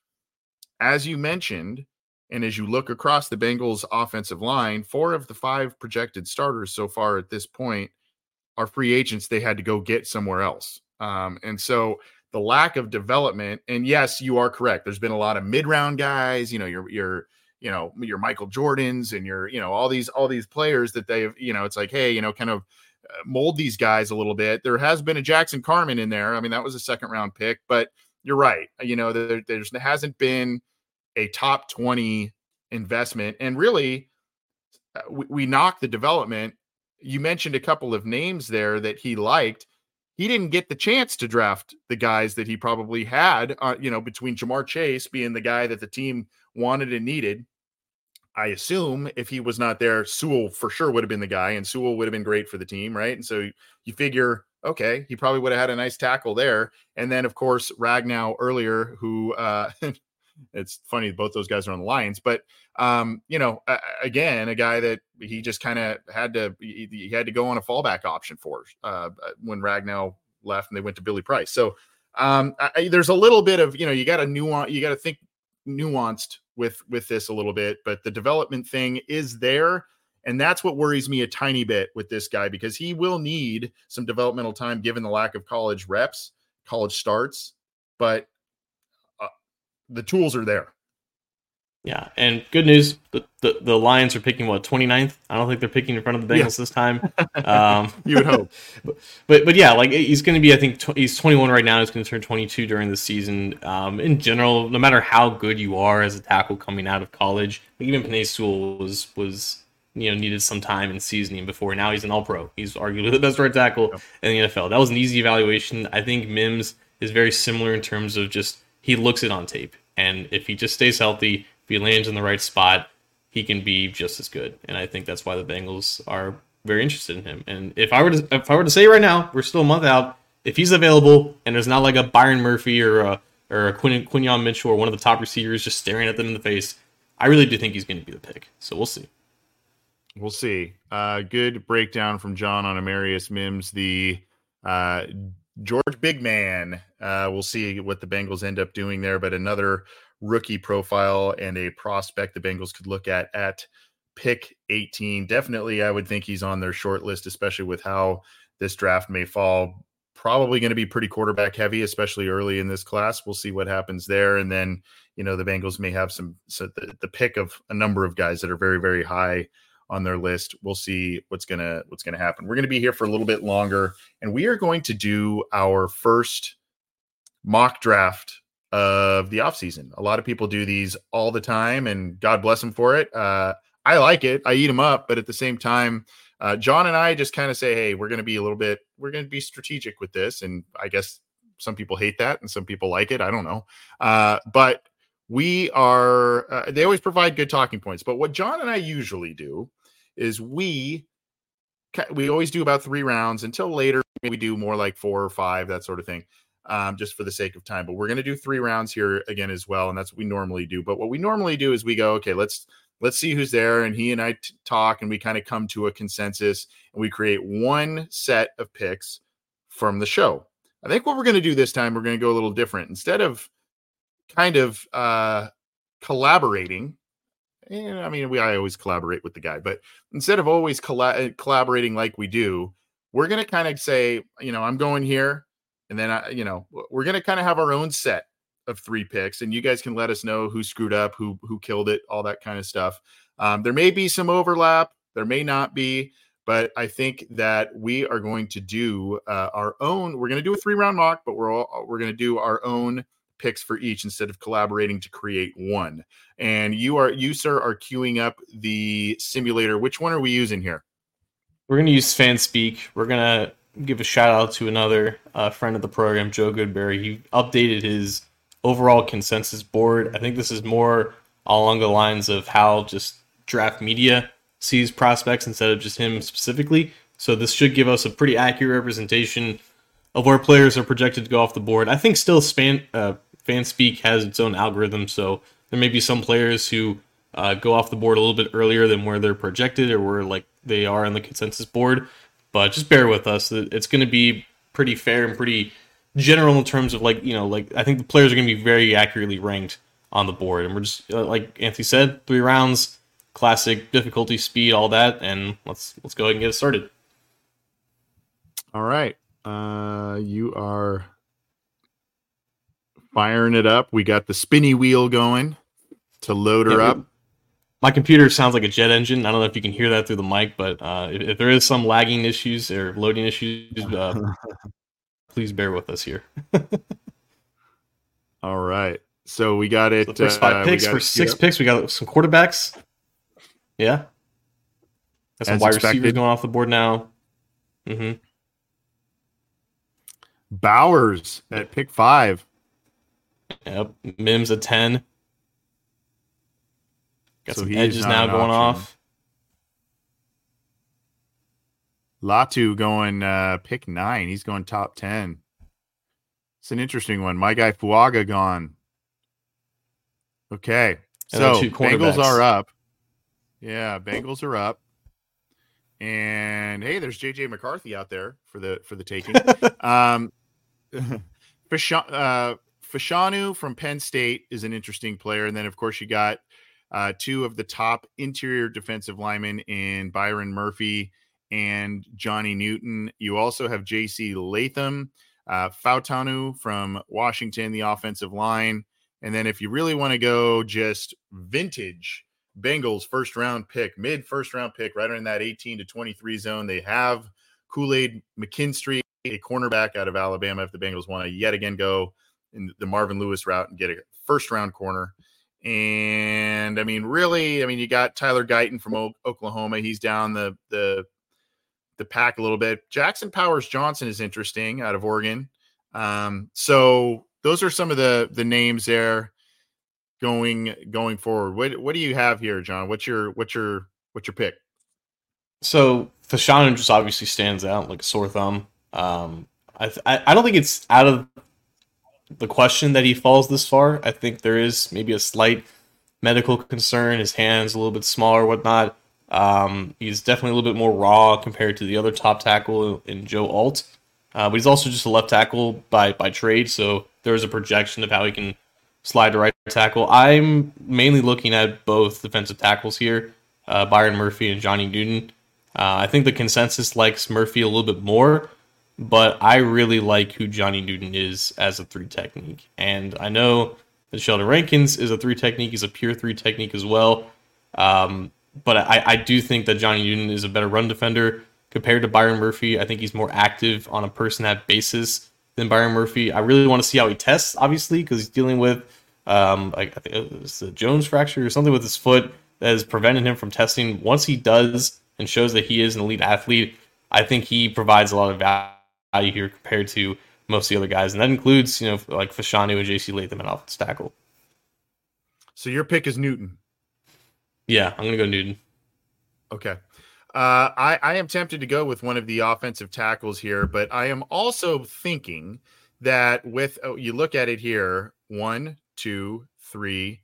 as you mentioned, and as you look across the Bengals offensive line, four of the five projected starters so far at this point are free agents they had to go get somewhere else. Um, and so the lack of development, and yes, you are correct. There's been a lot of mid-round guys, you know, your, your, you know, your Michael Jordans and your, you know, all these, all these players that they've, you know, it's like, hey, you know, kind of mold these guys a little bit. There has been a Jackson Carman in there. I mean, that was a second round pick, but you're right. You know, there, there's, there hasn't been a top twenty investment, and really uh, we, we knock the development. You mentioned a couple of names there that he liked. He didn't get the chance to draft the guys that he probably had, uh, you know, between Jamar Chase being the guy that the team wanted and needed. I assume if he was not there, Sewell for sure would have been the guy, and Sewell would have been great for the team, right? And so you figure, okay, he probably would have had a nice tackle there. And then, of course, Ragnow earlier, who uh, it's funny, both those guys are on the Lions, but um, you know, uh, again, a guy that he just kind of had to, he, he had to go on a fallback option for uh, when Ragnow left and they went to Billy Price. So um, I, there's a little bit of, you know, you got to nuance, you got to think nuanced with, with this a little bit, but the development thing is there. And that's what worries me a tiny bit with this guy, because he will need some developmental time given the lack of college reps, college starts, but uh, the tools are there. Yeah, and good news, the, the, the Lions are picking, what, twenty-ninth? I don't think they're picking in front of the Bengals yeah. this time. Um, you would hope. But, but, but yeah, like he's going to be, I think, tw- he's twenty-one right now. He's going to turn twenty-two during the season. Um, in general, no matter how good you are as a tackle coming out of college, like even Penei Sewell was, was, you know, needed some time in seasoning before. Now he's an all-pro. He's arguably the best right tackle yeah. in the N F L. That was an easy evaluation. I think Mims is very similar in terms of just, he looks it on tape. And if he just stays healthy, if he lands in the right spot, he can be just as good. And I think that's why the Bengals are very interested in him. And if I were to if I were to say right now, we're still a month out, if he's available and there's not like a Byron Murphy or a or a Quin- Quinyon Mitchell or one of the top receivers just staring at them in the face, I really do think he's going to be the pick. So we'll see. We'll see. Uh, good breakdown from John on Amarius Mims, the uh, George Big Man. Uh, we'll see what the Bengals end up doing there, but another rookie profile and a prospect the Bengals could look at at pick eighteen. Definitely, I would think he's on their short list, especially with how this draft may fall. Probably going to be pretty quarterback heavy, especially early in this class. We'll see what happens there. And then, you know, the Bengals may have some, so the, the pick of a number of guys that are very, very high on their list. We'll see what's going to, what's going to happen. We're going to be here for a little bit longer, and we are going to do our first mock draft of the offseason. A lot of people do these all the time, and God bless them for it. Uh, I like it. I eat them up, but at the same time, uh, John and I just kind of say, hey, we're going to be a little bit, we're going to be strategic with this. And I guess some people hate that and some people like it. I don't know. Uh, but we are, uh, they always provide good talking points. But what John and I usually do is we, we always do about three rounds until later. We do more like four or five, that sort of thing, um, just for the sake of time. But we're going to do three rounds here again as well. And that's what we normally do. But what we normally do is we go, okay, let's, let's see who's there. And he and I t- talk and we kind of come to a consensus and we create one set of picks from the show. I think what we're going to do this time, we're going to go a little different. Instead of kind of uh, collaborating, and I mean, we I always collaborate with the guy, but instead of always colla- collaborating like we do, we're going to kind of say, you know, I'm going here. And then, I, you know, we're going to kind of have our own set of three picks, and you guys can let us know who screwed up, who who killed it, all that kind of stuff. Um, there may be some overlap, there may not be, but I think that we are going to do uh, our own. We're going to do a three round mock, but we're all, we're going to do our own picks for each instead of collaborating to create one. And you are you sir are queuing up the simulator. Which one are we using here? We're going to use FanSpeak. We're going to give a shout out to another uh, friend of the program, Joe Goodberry. He updated his overall consensus board. I think this is more along the lines of how just draft media sees prospects instead of just him specifically. So this should give us a pretty accurate representation of where players are projected to go off the board. I think still Span, uh, FanSpeak has its own algorithm, so there may be some players who uh, go off the board a little bit earlier than where they're projected or where like they are on the consensus board. But just bear with us. It's going to be pretty fair and pretty general in terms of like, you know, like I think the players are going to be very accurately ranked on the board. And we're just, like Anthony said, three rounds, classic difficulty, speed, all that. And let's let's go ahead and get it started. All right. Uh, you are firing it up. We got the spinny wheel going to load her yeah, up. My computer sounds like a jet engine. I don't know if you can hear that through the mic, but uh, if, if there is some lagging issues or loading issues, uh, please bear with us here. All right. So we got it. So the first five uh, picks for six picks. We got some quarterbacks. Yeah. Got some As wide expected. receivers going off the board now. Mm-hmm. Bowers at pick five. Yep. Mims at ten. Got So some he is edges not now an going option. off. Latu going uh, pick nine. He's going top ten. It's an interesting one. My guy Fuaga gone. Okay. And then So two Bengals cornerbacks. are up. Yeah, Bengals are up. And hey, there's J J McCarthy out there for the for the taking. um Fish, uh Fashanu from Penn State is an interesting player. And then of course you got uh two of the top interior defensive linemen in Byron Murphy and Johnny Newton. You also have J C Latham, uh Fautanu from Washington, the offensive line. And then if you really want to go just vintage Bengals first round pick, mid first round pick, right in that eighteen to twenty-three zone, they have Kool-Aid McKinstry, a cornerback out of Alabama. If the Bengals want to yet again go in the Marvin Lewis route and get a first round corner. And I mean, really, I mean, you got Tyler Guyton from o- Oklahoma. He's down the, the, the pack a little bit. Jackson Powers Johnson is interesting out of Oregon. Um, so those are some of the, the names there going, going forward. What, what do you have here, John? What's your, what's your, what's your pick? So Fashanu just obviously stands out like a sore thumb. Um, I, th- I I don't think it's out of the question that he falls this far. I think there is maybe a slight medical concern. His hand's a little bit smaller, whatnot. Um, he's definitely a little bit more raw compared to the other top tackle in Joe Alt. Uh, but he's also just a left tackle by by trade, so there is a projection of how he can slide to right tackle. I'm mainly looking at both defensive tackles here, uh, Byron Murphy and Johnny Newton. Uh, I think the consensus likes Murphy a little bit more, but I really like who Johnny Newton is as a three technique. And I know that Sheldon Rankins is a three technique, he's a pure three technique as well. Um, but I, I do think that Johnny Newton is a better run defender compared to Byron Murphy. I think he's more active on a person-at basis than Byron Murphy. I really want to see how he tests, obviously, because he's dealing with um, like, I think it was the Jones fracture or something with his foot that has prevented him from testing. Once he does and shows that he is an elite athlete, I think he provides a lot of value here compared to most of the other guys, and that includes, you know, like Fashanu and J C Latham at offensive tackle. So your pick is Newton. Yeah, I'm gonna go Newton. Okay. Uh, I, I am tempted to go with one of the offensive tackles here, but I am also thinking that with, oh, you look at it here, one, two, three,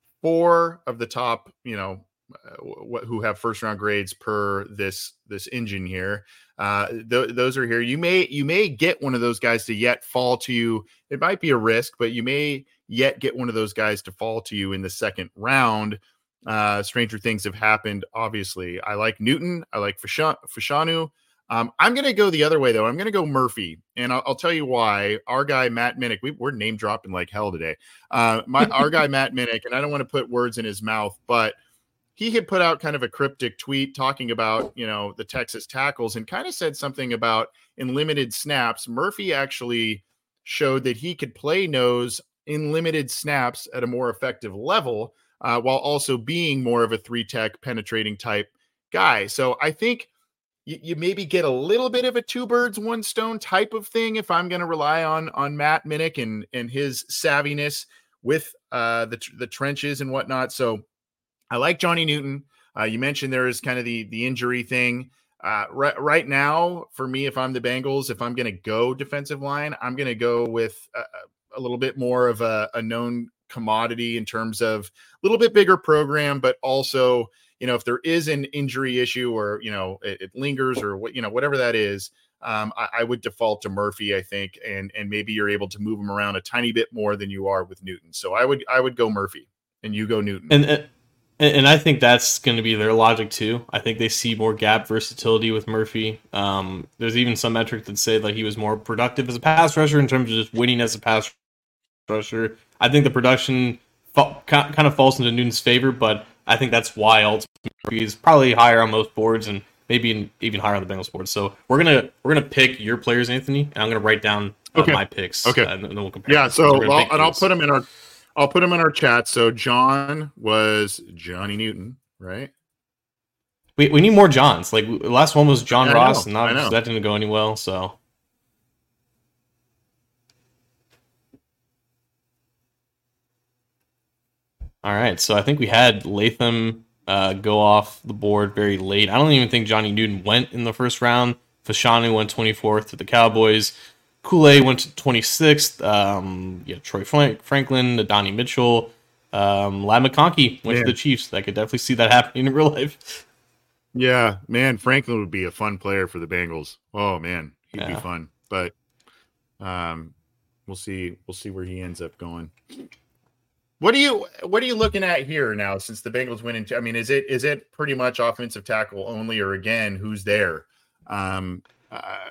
four of the top, you know, uh, who have first round grades per this this engine here. Uh, th- those are here. You may you may get one of those guys to yet fall to you. It might be a risk, but you may yet get one of those guys to fall to you in the second round. Uh, stranger things have happened. Obviously, I like Newton. I like Fashanu. Um, I'm going to go the other way, though. I'm going to go Murphy, and I'll, I'll tell you why. Our guy, Matt Minnick, we, we're name dropping like hell today. Uh, my Our guy, Matt Minnick, and I don't want to put words in his mouth, but he had put out kind of a cryptic tweet talking about, you know, the Texas tackles and kind of said something about in limited snaps. Murphy actually showed that he could play nose in limited snaps at a more effective level, uh, while also being more of a three tech penetrating type guy. So I think you, you maybe get a little bit of a two birds, one stone type of thing if I'm going to rely on on Matt Minnick and and his savviness with uh, the the trenches and whatnot. So I like Johnny Newton. Uh, you mentioned there is kind of the the injury thing. Uh, right, right now, for me, if I'm the Bengals, if I'm going to go defensive line, I'm going to go with a, a little bit more of a, a known commodity in terms of a little bit bigger program, but also, you know, if there is an injury issue or, you know, it, it lingers or what, you know, whatever that is, um, I, I would default to Murphy, I think, and and maybe you're able to move him around a tiny bit more than you are with Newton. So I would I would go Murphy, and you go Newton. And and, and I think that's going to be their logic too. I think they see more gap versatility with Murphy. Um, there's even some metric that say that he was more productive as a pass rusher in terms of just winning as a pass rusher. I think the production fa- kind of falls into Newton's favor, but I think that's why ultimately he's probably higher on most boards and maybe even higher on the Bengals board. So we're gonna we're gonna pick your players, Anthony, and I'm gonna write down uh, okay. my picks. Okay, uh, and then we'll compare. Yeah, so so I'll, and I'll put them in our I'll put them in our chat. So John was Johnny Newton, right? We we need more Johns. Like the last one was John I Ross, know, and not, that didn't go any well. So. All right, so I think we had Latham uh, go off the board very late. I don't even think Johnny Newton went in the first round. Fashanu went twenty-fourth to the Cowboys. Kool-Aid went to twenty-sixth. Um, yeah, Troy Frank- Franklin, Adonai Mitchell, um, Ladd McConkey went man. to the Chiefs. I could definitely see that happening in real life. Yeah, man, Franklin would be a fun player for the Bengals. Oh man, he'd Yeah. be fun. But um, we'll see. We'll see where he ends up going. What are you What are you looking at here now? Since the Bengals went into, I mean, is it is it pretty much offensive tackle only, or again, who's there? Um, uh,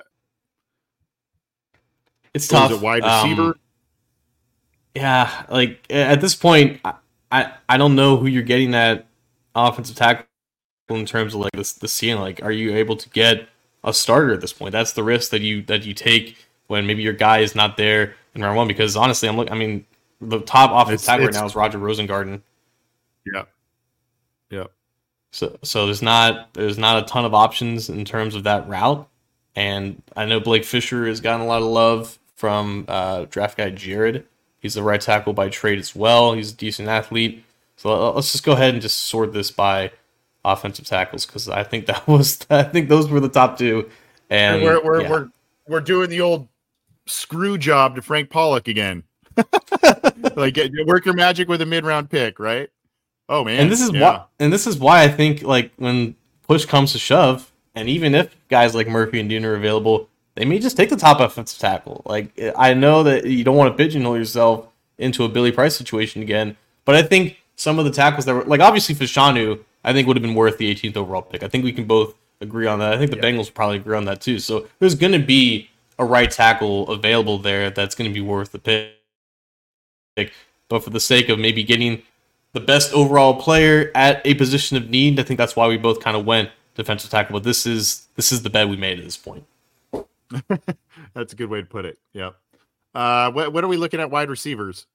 It's tough. Is it wide receiver? Um, yeah, like at this point, I, I I don't know who you're getting that offensive tackle in terms of like this the ceiling. Like, are you able to get a starter at this point? That's the risk that you that you take when maybe your guy is not there in round one. Because honestly, I'm looking. I mean, the top offensive tackle right now is Roger Rosengarten. Yeah. Yeah. So so there's not there's not a ton of options in terms of that route. And I know Blake Fisher has gotten a lot of love from uh, draft guy Jared. He's the right tackle by trade as well. He's a decent athlete. So let's just go ahead and just sort this by offensive tackles because I think that was I think those were the top two. And we're we're yeah. we're, we're doing the old screw job to Frank Pollock again. Like get, work your magic with a mid round pick, right? Oh man. And this is yeah. why and this is why I think like when push comes to shove, and even if guys like Murphy and Dean are available, they may just take the top offensive tackle. Like I know that you don't want to pigeonhole yourself into a Billy Price situation again, but I think some of the tackles that were like obviously Fashanu, I think would have been worth the eighteenth overall pick. I think we can both agree on that. I think the yeah. Bengals will probably agree on that too. So there's going to be a right tackle available there that's going to be worth the pick. But for the sake of maybe getting the best overall player at a position of need, I think that's why we both kind of went defensive tackle. But this is this is the bet we made at this point. That's a good way to put it. Yeah. Uh, what what are we looking at wide receivers?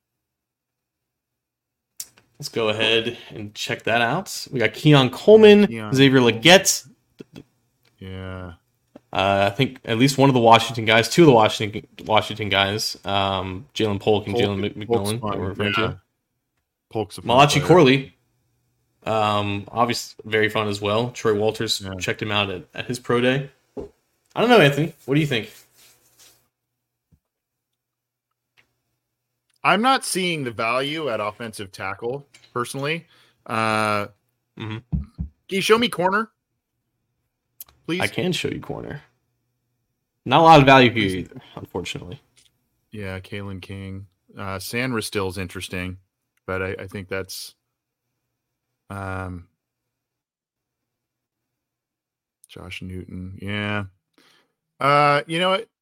Let's go ahead and check that out. We got Keon Coleman, Keon Xavier Coleman. Legette. Yeah. Uh, I think at least one of the Washington guys, two of the Washington Washington guys, um, Jalen Polk and Polk- Jalen Mc- Polk's McMillan, fun, that we're referring yeah. to. Polk's a fun Malachi player. Corley, um, obviously very fun as well. Troy Walters Yeah. checked him out at, at his pro day. I don't know, Anthony. What do you think? I'm not seeing the value at offensive tackle personally. Uh, Mhm. Can you show me corner, please? I can show you corner. Not a lot of value here either, unfortunately. Yeah, Kalen King. Uh, Sandra still's interesting, but I, I think that's um, Josh Newton. Yeah. Uh, you know what?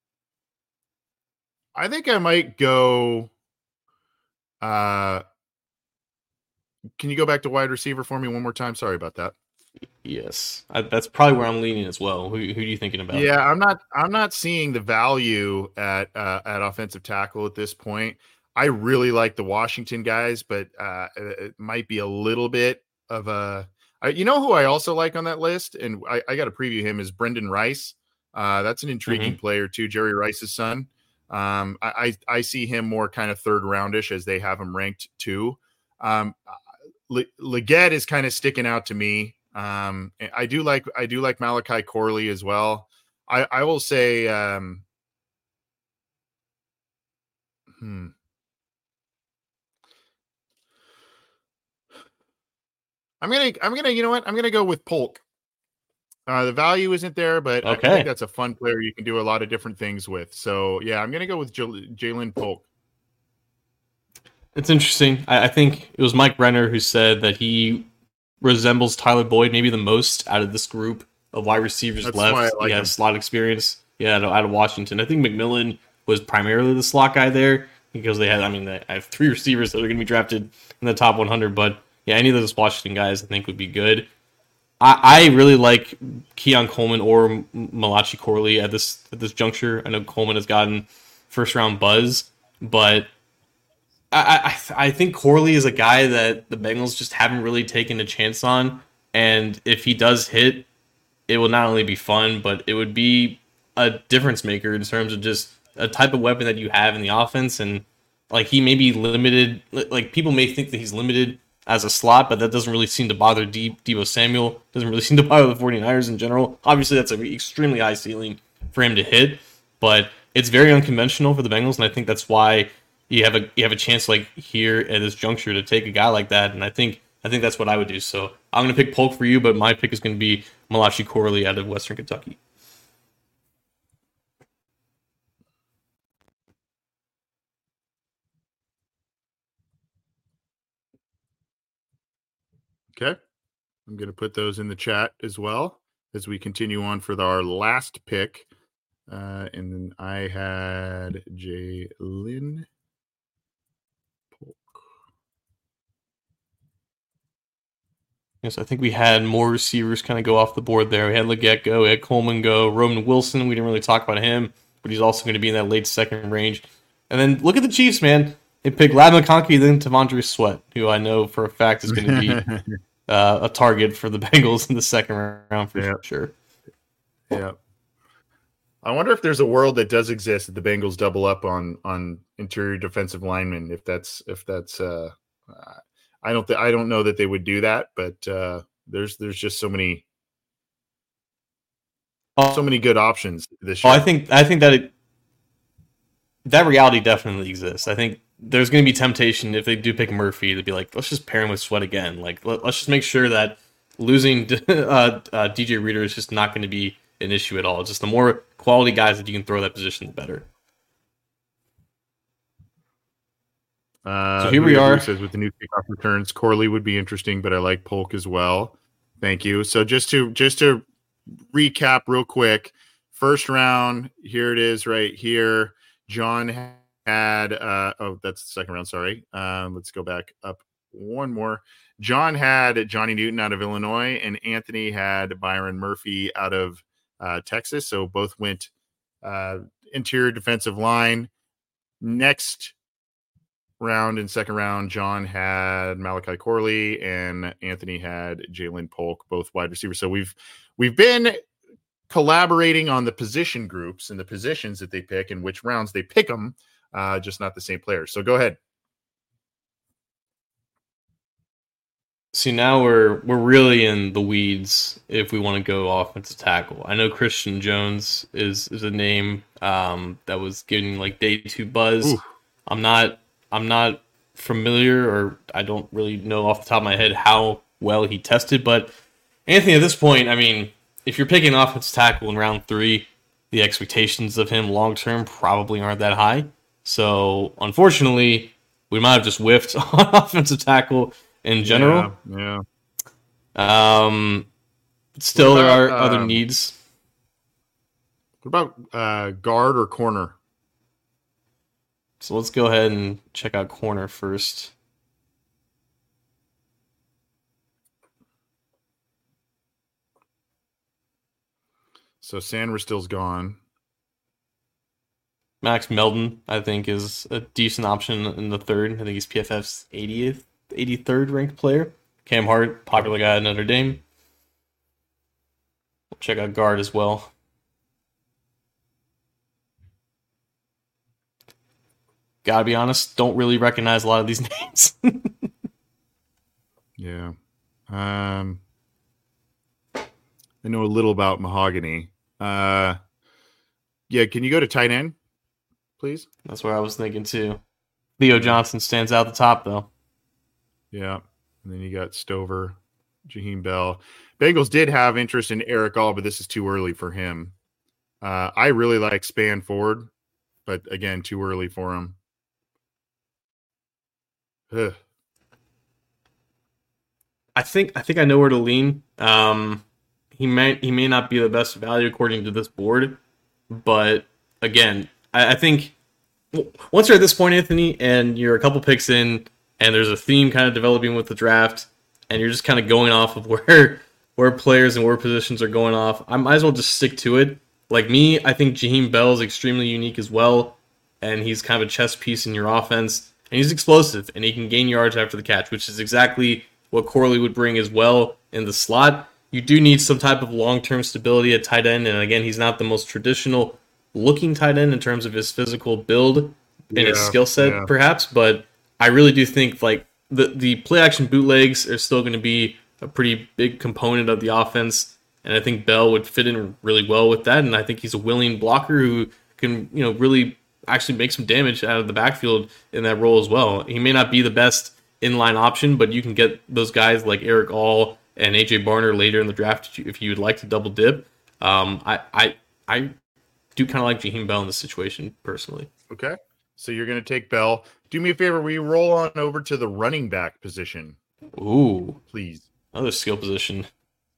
I think I might go. Uh, can you go back to wide receiver for me one more time? Sorry about that. Yes, I, that's probably where I'm leaning as well. Who, who are you thinking about? Yeah, I'm not. I'm not seeing the value at uh, at offensive tackle at this point. I really like the Washington guys, but uh, it might be a little bit of a. I, you know who I also like on that list, and I, I got to preview him is Brendan Rice. Uh, that's an intriguing Mm-hmm. player too, Jerry Rice's son. Um, I, I I see him more kind of third roundish as they have him ranked too. Um, Le- Leggett is kind of sticking out to me. Um, I do like I do like Malachi Corley as well. I, I will say, um, hmm. I'm gonna I'm gonna you know what I'm gonna go with Polk. Uh, the value isn't there, but I- I Okay. think that's a fun player you can do a lot of different things with. So yeah, I'm gonna go with J- Jalen Polk. It's interesting. I, I think it was Mike Renner who said that he resembles Tyler Boyd maybe the most out of this group of wide receivers That's left. why I like he him. has slot experience. Yeah, out of, out of Washington. I think McMillan was primarily the slot guy there because they had. I mean, they, I have three receivers that are going to be drafted in the top one hundred. But yeah, any of those Washington guys I think would be good. I, I really like Keon Coleman or M- Malachi Corley at this at this juncture. I know Coleman has gotten first round buzz, but I, I I think Corley is a guy that the Bengals just haven't really taken a chance on, and if he does hit, it will not only be fun, but it would be a difference maker in terms of just a type of weapon that you have in the offense, and like he may be limited. Like people may think that he's limited as a slot, but that doesn't really seem to bother De- Deebo Samuel. Doesn't really seem to bother the 49ers in general. Obviously, that's an extremely high ceiling for him to hit, but it's very unconventional for the Bengals, and I think that's why you have a you have a chance like here at this juncture to take a guy like that, and I think I think that's what I would do. So I'm going to pick Polk for you, but my pick is going to be Malachi Corley out of Western Kentucky. Okay, I'm gonna put those in the chat as well as we continue on for the, our last pick. Uh, and then I had Jalen Polk. Yes, I think we had more receivers kind of go off the board there. We had Leggett go, we had Coleman go, Roman Wilson. We didn't really talk about him, but he's also going to be in that late second range. And then look at the Chiefs, man. They picked Lad McConkey, then Tavondre Sweat, who I know for a fact is going to be uh, a target for the Bengals in the second round for Yeah. sure. Yeah. I wonder if there's a world that does exist that the Bengals double up on on interior defensive linemen. If that's if that's uh, uh, I don't th- I don't know that they would do that, but uh, there's there's just so many so many good options this Oh, year. I think I think that it, that reality definitely exists. I think there's going to be temptation if they do pick Murphy to be like, let's just pair him with Sweat again. Like, let, let's just make sure that losing uh, uh, D J Reader is just not going to be an issue at all. It's just the more quality guys that you can throw that position, the better. Uh, So here we Julio are. Blue says with the new kickoff returns, Corley would be interesting, but I like Polk as well. Thank you. So just to just to recap real quick, first round, here it is right here. John had uh, oh that's the second round. Sorry. Um, let's go back up one more. John had Johnny Newton out of Illinois, and Anthony had Byron Murphy out of uh, Texas. So both went uh, interior defensive line. Next round and second round, John had Malachi Corley and Anthony had Jalen Polk, both wide receivers. So we've we've been collaborating on the position groups and the positions that they pick and which rounds they pick them, uh, just not the same players. So go ahead. See, now we're we're really in the weeds if we want to go offensive tackle. I know Christian Jones is is a name um, that was getting like day two buzz. Ooh. I'm not I'm not familiar, or I don't really know off the top of my head how well he tested. But Anthony, at this point, I mean, if you're picking offensive tackle in round three, the expectations of him long term probably aren't that high. So unfortunately, we might have just whiffed on offensive tackle in general. Yeah. yeah. Um, still, What there about, are other um, needs. What about uh, guard or corner? So let's go ahead and check out corner first. So Sandra still's gone. Max Melton, I think, is a decent option in the third. I think he's P F F's eightieth, eighty-third ranked player. Cam Hart, popular guy at Notre Dame. We'll check out guard as well. Gotta be honest, don't really recognize a lot of these names. Yeah. Um, I know a little about Mahogany. Uh, yeah, can you go to tight end, please? That's what I was thinking too. Theo Johnson stands out the top though. Yeah. And then you got Stover, Jaheim Bell. Bengals did have interest in Eric All, but this is too early for him. Uh, I really like Span Ford, but again, too early for him. Ugh. I think I think I know where to lean. Um, he may he may not be the best value according to this board, but again, I, I think once you're at this point, Anthony, and you're a couple picks in, and there's a theme kind of developing with the draft, and you're just kind of going off of where where players and where positions are going off, I might as well just stick to it. Like me, I think Jaheim Bell is extremely unique as well, and he's kind of a chess piece in your offense, and he's explosive, and he can gain yards after the catch, which is exactly what Corley would bring as well in the slot. You do need some type of long-term stability at tight end, and again, he's not the most traditional looking tight end in terms of his physical build and Yeah, his skill set, yeah. perhaps, but I really do think like the, the play-action bootlegs are still going to be a pretty big component of the offense, and I think Bell would fit in really well with that, and I think he's a willing blocker who can, you know, really actually make some damage out of the backfield in that role as well. He may not be the best inline option, but you can get those guys like Eric All and A J Barner later in the draft if you would like to double dip. Um, I, I, I do kind of like Jaheim Bell in this situation personally. Okay. So you're going to take Bell. Do me a favor. We roll on over to the running back position, Ooh, please. another skill position.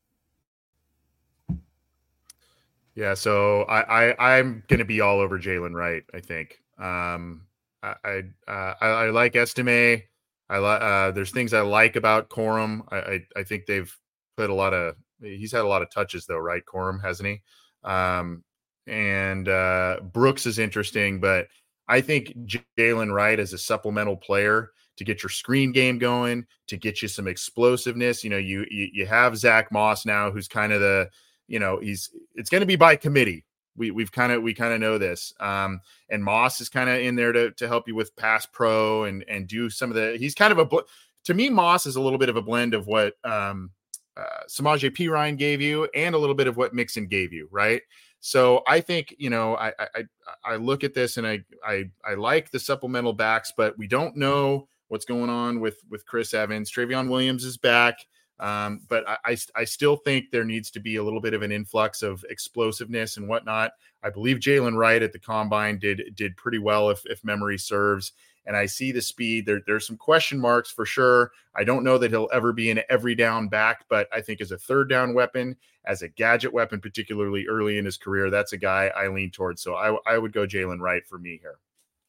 Yeah, so I, I I'm gonna be all over Jalen Wright. I think um, I I, uh, I I like Estime. I like uh, there's things I like about Corum. I, I I think they've put a lot of he's had a lot of touches though, right? Corum, hasn't he? Um, and uh, Brooks is interesting, but I think Jalen Wright as a supplemental player to get your screen game going, to get you some explosiveness. You know, you you, you have Zach Moss now, who's kind of the you know, he's it's going to be by committee. We we've kind of we kind of know this. Um, and Moss is kind of in there to to help you with pass pro and and do some of the. He's kind of a to me. Moss is a little bit of a blend of what um, uh, Samaje Perine gave you and a little bit of what Mixon gave you, right? So I think you know I I I look at this and I I I like the supplemental backs, but we don't know what's going on with with Chris Evans. Travion Williams is back. Um, but I, I, I still think there needs to be a little bit of an influx of explosiveness and whatnot. I believe Jalen Wright at the combine did did pretty well, if if memory serves. And I see the speed. There, there's some question marks for sure. I don't know that he'll ever be an every down back, but I think as a third down weapon, as a gadget weapon, particularly early in his career, that's a guy I lean towards. So I, I would go Jalen Wright for me here.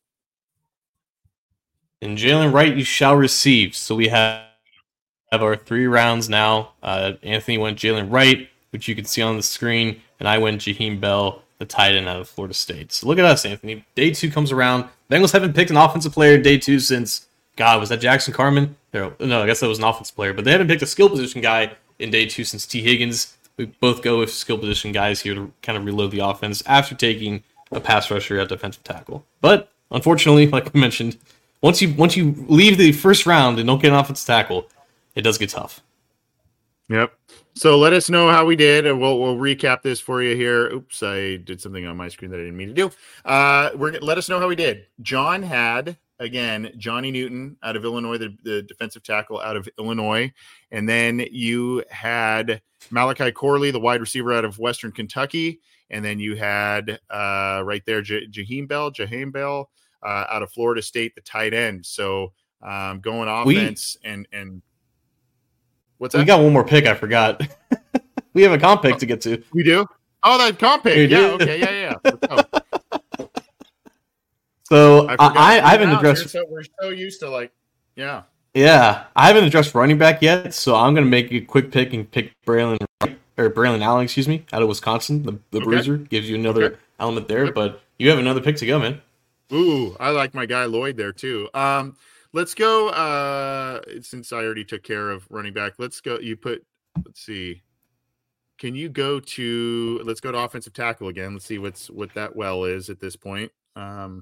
And Jalen Wright, you shall receive. So we have. have our three rounds now. Uh, Anthony went Jalen Wright, which you can see on the screen, and I went Jaheim Bell, the tight end out of Florida State. So look at us, Anthony. Day two comes around. Bengals haven't picked an offensive player day two since, God, was that Jackson Carman? No, I guess that was an offensive player, but they haven't picked a skill position guy in day two since T. Higgins we both go with skill position guys here to kind of reload the offense after taking a pass rusher at defensive tackle. But unfortunately, like I mentioned, once you once you leave the first round and don't get an offensive tackle, it does get tough. Yep. So let us know how we did, and we'll we'll recap this for you here. Oops, I did something on my screen that I didn't mean to do. Uh, we're let us know how we did. John had again Johnny Newton out of Illinois, the, the defensive tackle out of Illinois, and then you had Malachi Corley, the wide receiver out of Western Kentucky, and then you had uh, right there J- Jaheim Bell, Jaheim Bell uh, out of Florida State, the tight end. So um, going offense we- and and. What's that? We got one more pick. I forgot. We have a comp pick to get to. We do? Oh, that comp pick. We yeah. do. Okay. Yeah. Yeah. yeah. So I, I, I haven't Wow, addressed. So, we're so used to like, yeah. Yeah, I haven't addressed running back yet, so I'm gonna make a quick pick and pick Braylon or Braylon Allen, excuse me, out of Wisconsin. The, the Okay. bruiser gives you another Okay. element there, Yep. but you have another pick to go, man. Ooh, I like my guy Lloyd there too. Um, let's go. Uh, since I already took care of running back, let's go. You put. Let's see. Can you go to? Let's go to offensive tackle again. Let's see what's what that well is at this point. Um,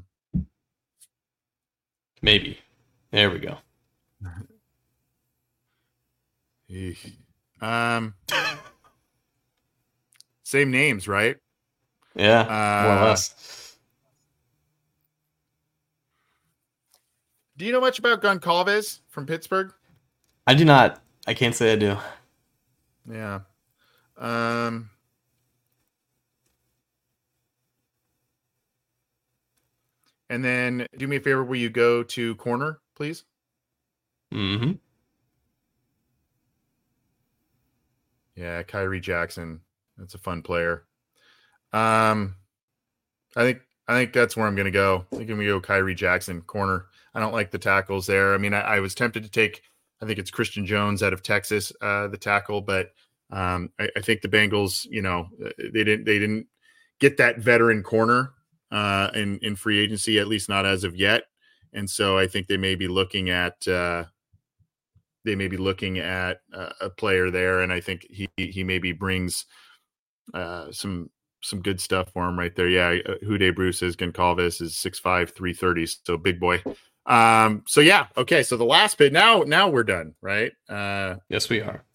Maybe. There we go. eesh. um, same names, right? Yeah, more or Uh, less. Do you know much about Goncalves from Pittsburgh? I do not. I can't say I do. Yeah. Um, and then do me a favor. Will you go to corner, please? Mm-hmm. Yeah, Kyrie Jackson. That's a fun player. Um, I think I think that's where I'm going to go. I think I'm going to go Kyrie Jackson, corner. I don't like the tackles there. I mean, I, I was tempted to take, I think it's Christian Jones out of Texas, uh, the tackle, but um, I, I think the Bengals, you know, they didn't they didn't get that veteran corner uh, in in free agency, at least not as of yet. And so I think they may be looking at uh, they may be looking at uh, a player there, and I think he he maybe brings uh, some. some good stuff for him right there. Yeah. Hude Bruce is Goncalves is six five, three thirty. So big boy. Um, so yeah. Okay. So the last bit now, now we're done, right? Uh, Yes, we are.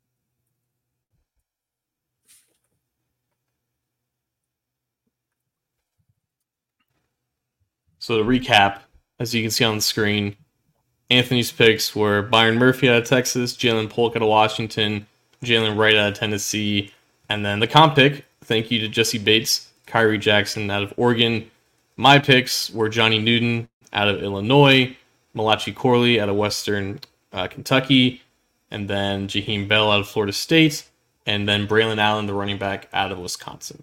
So to recap, as you can see on the screen, Anthony's picks were Byron Murphy out of Texas, Jalen Polk out of Washington, Jalen Wright out of Tennessee, and then the comp pick, thank you to Jesse Bates, Kyrie Jackson out of Oregon. My picks were Johnny Newton out of Illinois, Malachi Corley out of Western uh, Kentucky, and then Jaheim Bell out of Florida State, and then Braylon Allen, the running back, out of Wisconsin.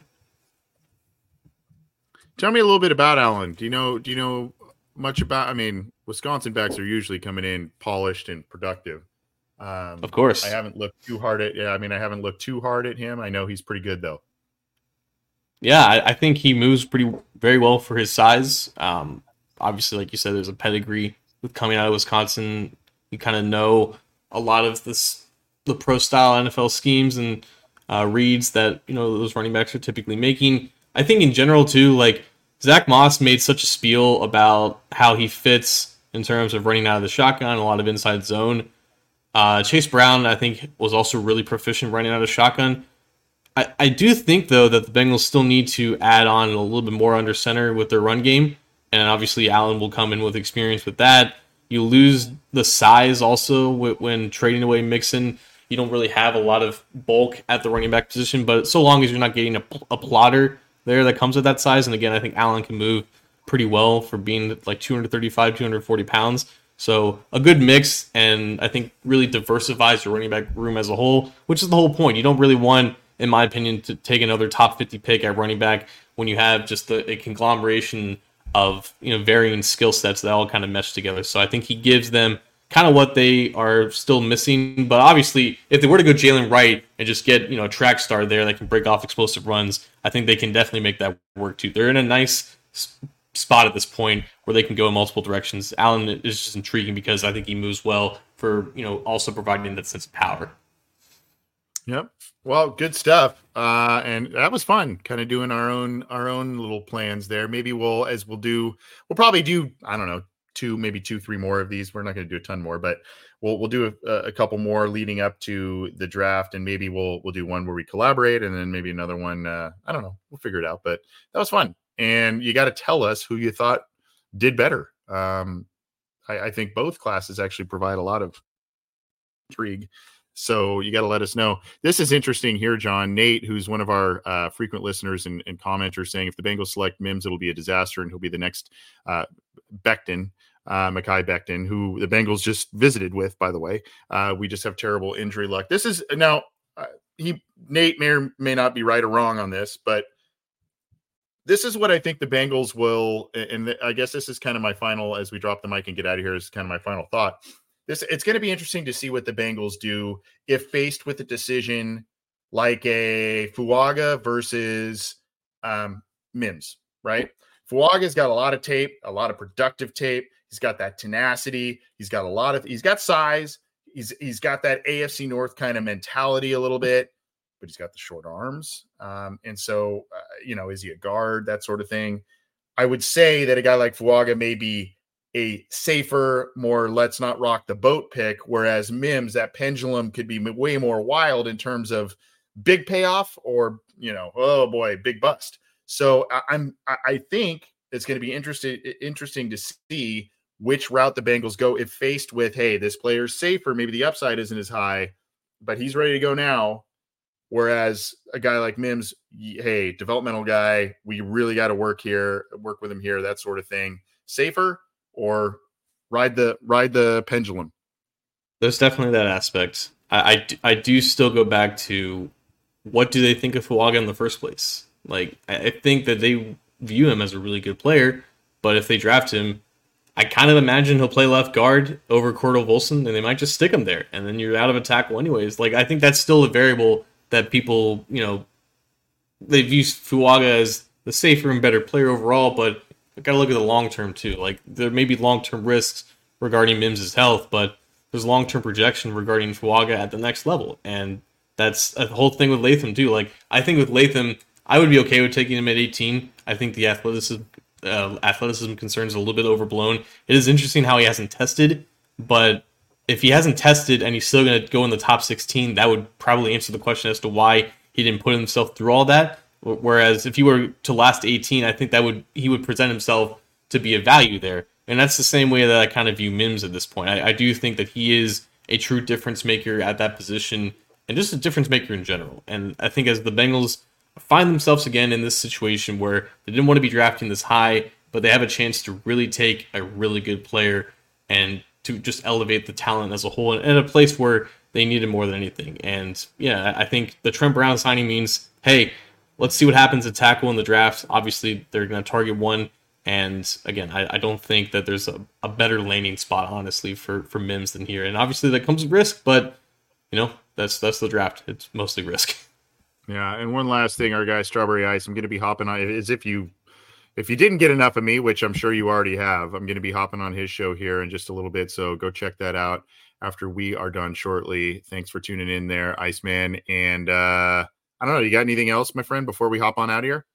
tell me a little bit about Allen. Do you know, do you know much about, I mean, Wisconsin backs are usually coming in polished and productive. Um, Of course. I haven't looked too hard at, yeah, I mean, I haven't looked too hard at him. I know he's pretty good though. Yeah, I, I think he moves pretty very well for his size. Um, obviously, like you said, there's a pedigree with coming out of Wisconsin. You kind of know a lot of this, the pro style N F L schemes and uh, reads that you know those running backs are typically making. I think in general too, like Zach Moss made such a spiel about how he fits in terms of running out of the shotgun, a lot of inside zone. Uh, Chase Brown, I think, was also really proficient running out of shotgun. I, I do think, though, that the Bengals still need to add on a little bit more under center with their run game. And obviously, Allen will come in with experience with that. You lose the size also when trading away Mixon. You don't really have a lot of bulk at the running back position. But so long as you're not getting a, a plotter there that comes with that size. And again, I think Allen can move pretty well for being like two thirty-five, two forty pounds. So a good mix, and I think really diversifies your running back room as a whole, which is the whole point. You don't really want, in my opinion, to take another top fifty pick at running back when you have just a, a conglomeration of you know varying skill sets that all kind of mesh together. So I think he gives them kind of what they are still missing. But obviously, if they were to go Jalen Wright and just get you know a track star there that can break off explosive runs, I think they can definitely make that work too. They're in a nice spot at this point where they can go in multiple directions. Allen is just intriguing because I think he moves well for you know also providing that sense of power. Yep. Well, good stuff. Uh, and that was fun, kind of doing our own our own little plans there. Maybe we'll as we'll do we'll probably do, I don't know, two, maybe two, three more of these. We're not going to do a ton more, but we'll we'll do a, a couple more leading up to the draft, and maybe we'll we'll do one where we collaborate, and then maybe another one. Uh, I don't know. We'll figure it out. But that was fun. And you got to tell us who you thought did better. Um, I, I think both classes actually provide a lot of intrigue. So you got to let us know. This is interesting here, John. Nate, who's one of our uh, frequent listeners and, and commenters, saying if the Bengals select Mims, it'll be a disaster, and he'll be the next uh, Becton, uh, Mekhi Becton, who the Bengals just visited with, by the way. Uh, we just have terrible injury luck. This is now uh, he Nate may or may not be right or wrong on this, but this is what I think the Bengals will. And I guess this is kind of my final, as we drop the mic and get out of here, is kind of my final thought. This, it's going to be interesting to see what the Bengals do if faced with a decision like a Fuaga versus um, Mims, right? Fuaga's got a lot of tape, a lot of productive tape. He's got that tenacity. He's got a lot of, he's got size. He's, he's got that A F C North kind of mentality a little bit, but he's got the short arms. Um, and so, uh, you know, is he a guard, that sort of thing? I would say that a guy like Fuaga may be a safer, more let's not rock the boat pick, whereas Mims, that pendulum could be way more wild in terms of big payoff or, you know, oh boy, big bust. So I, I'm, I think it's going to be interesting, interesting to see which route the Bengals go if faced with, hey, this player's safer, maybe the upside isn't as high, but he's ready to go now. Whereas a guy like Mims, hey, developmental guy, we really got to work here, work with him here, that sort of thing. Safer, or ride the ride the pendulum. There's definitely that aspect. I, I, I do still go back to what do they think of Fuaga in the first place? Like, I think that they view him as a really good player, but if they draft him, I kind of imagine he'll play left guard over Cordell Volson, and they might just stick him there, and then you're out of a tackle anyways. Like, I think that's still a variable that people, you know, they view Fuaga as the safer and better player overall, but I got to look at the long term too. Like, there may be long term risks regarding Mims' health, but there's long term projection regarding Fuaga at the next level, and that's a whole thing with Latham too. Like, I think with Latham, I would be okay with taking him at eighteen. I think the athleticism uh, athleticism concern is a little bit overblown. It is interesting how he hasn't tested, but if he hasn't tested and he's still going to go in the top sixteen, that would probably answer the question as to why he didn't put himself through all that. Whereas if he were to last eighteen, I think that would he would present himself to be a value there. And that's the same way that I kind of view Mims at this point. I, I do think that he is a true difference maker at that position and just a difference maker in general. And I think as the Bengals find themselves again in this situation where they didn't want to be drafting this high, but they have a chance to really take a really good player and to just elevate the talent as a whole in a place where they need it more than anything. And yeah, I think the Trent Brown signing means, hey, let's see what happens at tackle in the draft. Obviously, they're going to target one. And again, I, I don't think that there's a, a better landing spot, honestly, for, for Mims than here. And obviously, that comes with risk, but, you know, that's that's the draft. It's mostly risk. Yeah, and one last thing, our guy Strawberry Ice, I'm going to be hopping on, as if you if you didn't get enough of me, which I'm sure you already have, I'm going to be hopping on his show here in just a little bit. So go check that out after we are done shortly. Thanks for tuning in there, Iceman. And, uh, I don't know. You got anything else, my friend, before we hop on out of here?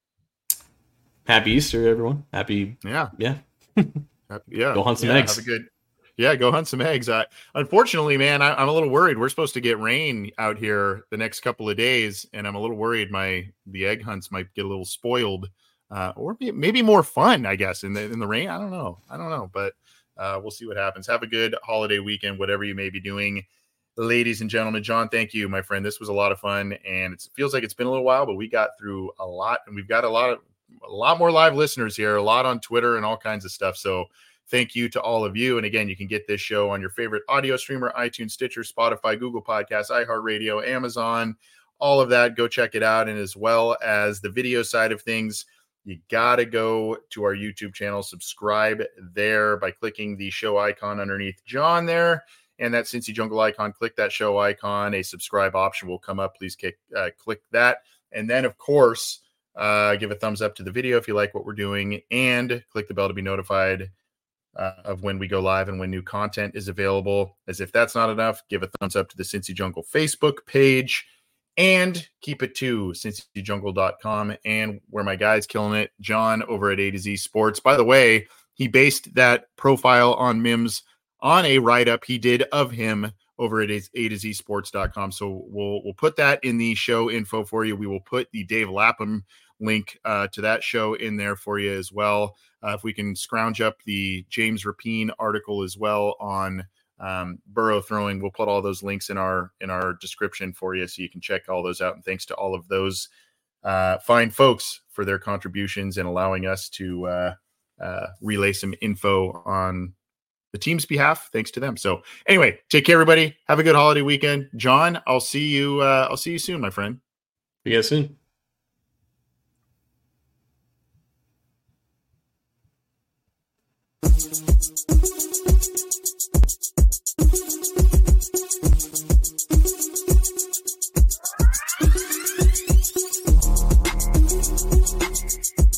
Happy Easter, everyone. Happy. Yeah. Yeah. Happy, yeah. Go hunt some yeah, eggs. Have a good, yeah, go hunt some eggs. I, unfortunately, man, I, I'm a little worried. We're supposed to get rain out here the next couple of days, and I'm a little worried my the egg hunts might get a little spoiled, uh, or be, maybe more fun, I guess, in the in the rain. I don't know. I don't know, but uh, we'll see what happens. Have a good holiday weekend, whatever you may be doing. Ladies and gentlemen, John, thank you, my friend. This was a lot of fun, and it feels like it's been a little while, but we got through a lot, and we've got a lot of a lot more live listeners here, a lot on Twitter and all kinds of stuff. So thank you to all of you. And again, you can get this show on your favorite audio streamer, iTunes, Stitcher, Spotify, Google Podcasts, iHeartRadio, Amazon, all of that. Go check it out. And as well as the video side of things, you got to go to our YouTube channel, subscribe there by clicking the show icon underneath John there. And that Cincy Jungle icon, click that show icon. A subscribe option will come up. Please click, uh, click that. And then, of course, uh, give a thumbs up to the video if you like what we're doing. And click the bell to be notified uh, of when we go live and when new content is available. As if that's not enough, give a thumbs up to the Cincy Jungle Facebook page. and keep it to Cincy Jungle dot com, and where my guy's killing it, John over at A to Z Sports. By the way, he based that profile on Mims on a write-up he did of him over at A to Z Sports dot com. So we'll we'll put that in the show info for you. We will put the Dave Lapham link uh, to that show in there for you as well. Uh, if we can scrounge up the James Rapine article as well on um, Burrow throwing, we'll put all those links in our in our description for you, so you can check all those out. And thanks to all of those uh, fine folks for their contributions and allowing us to uh, uh, relay some info on the team's behalf. Thanks to them. So anyway, take care, everybody. Have a good holiday weekend. John, I'll see you. Uh, I'll see you soon, my friend. See you soon. We'll be right back.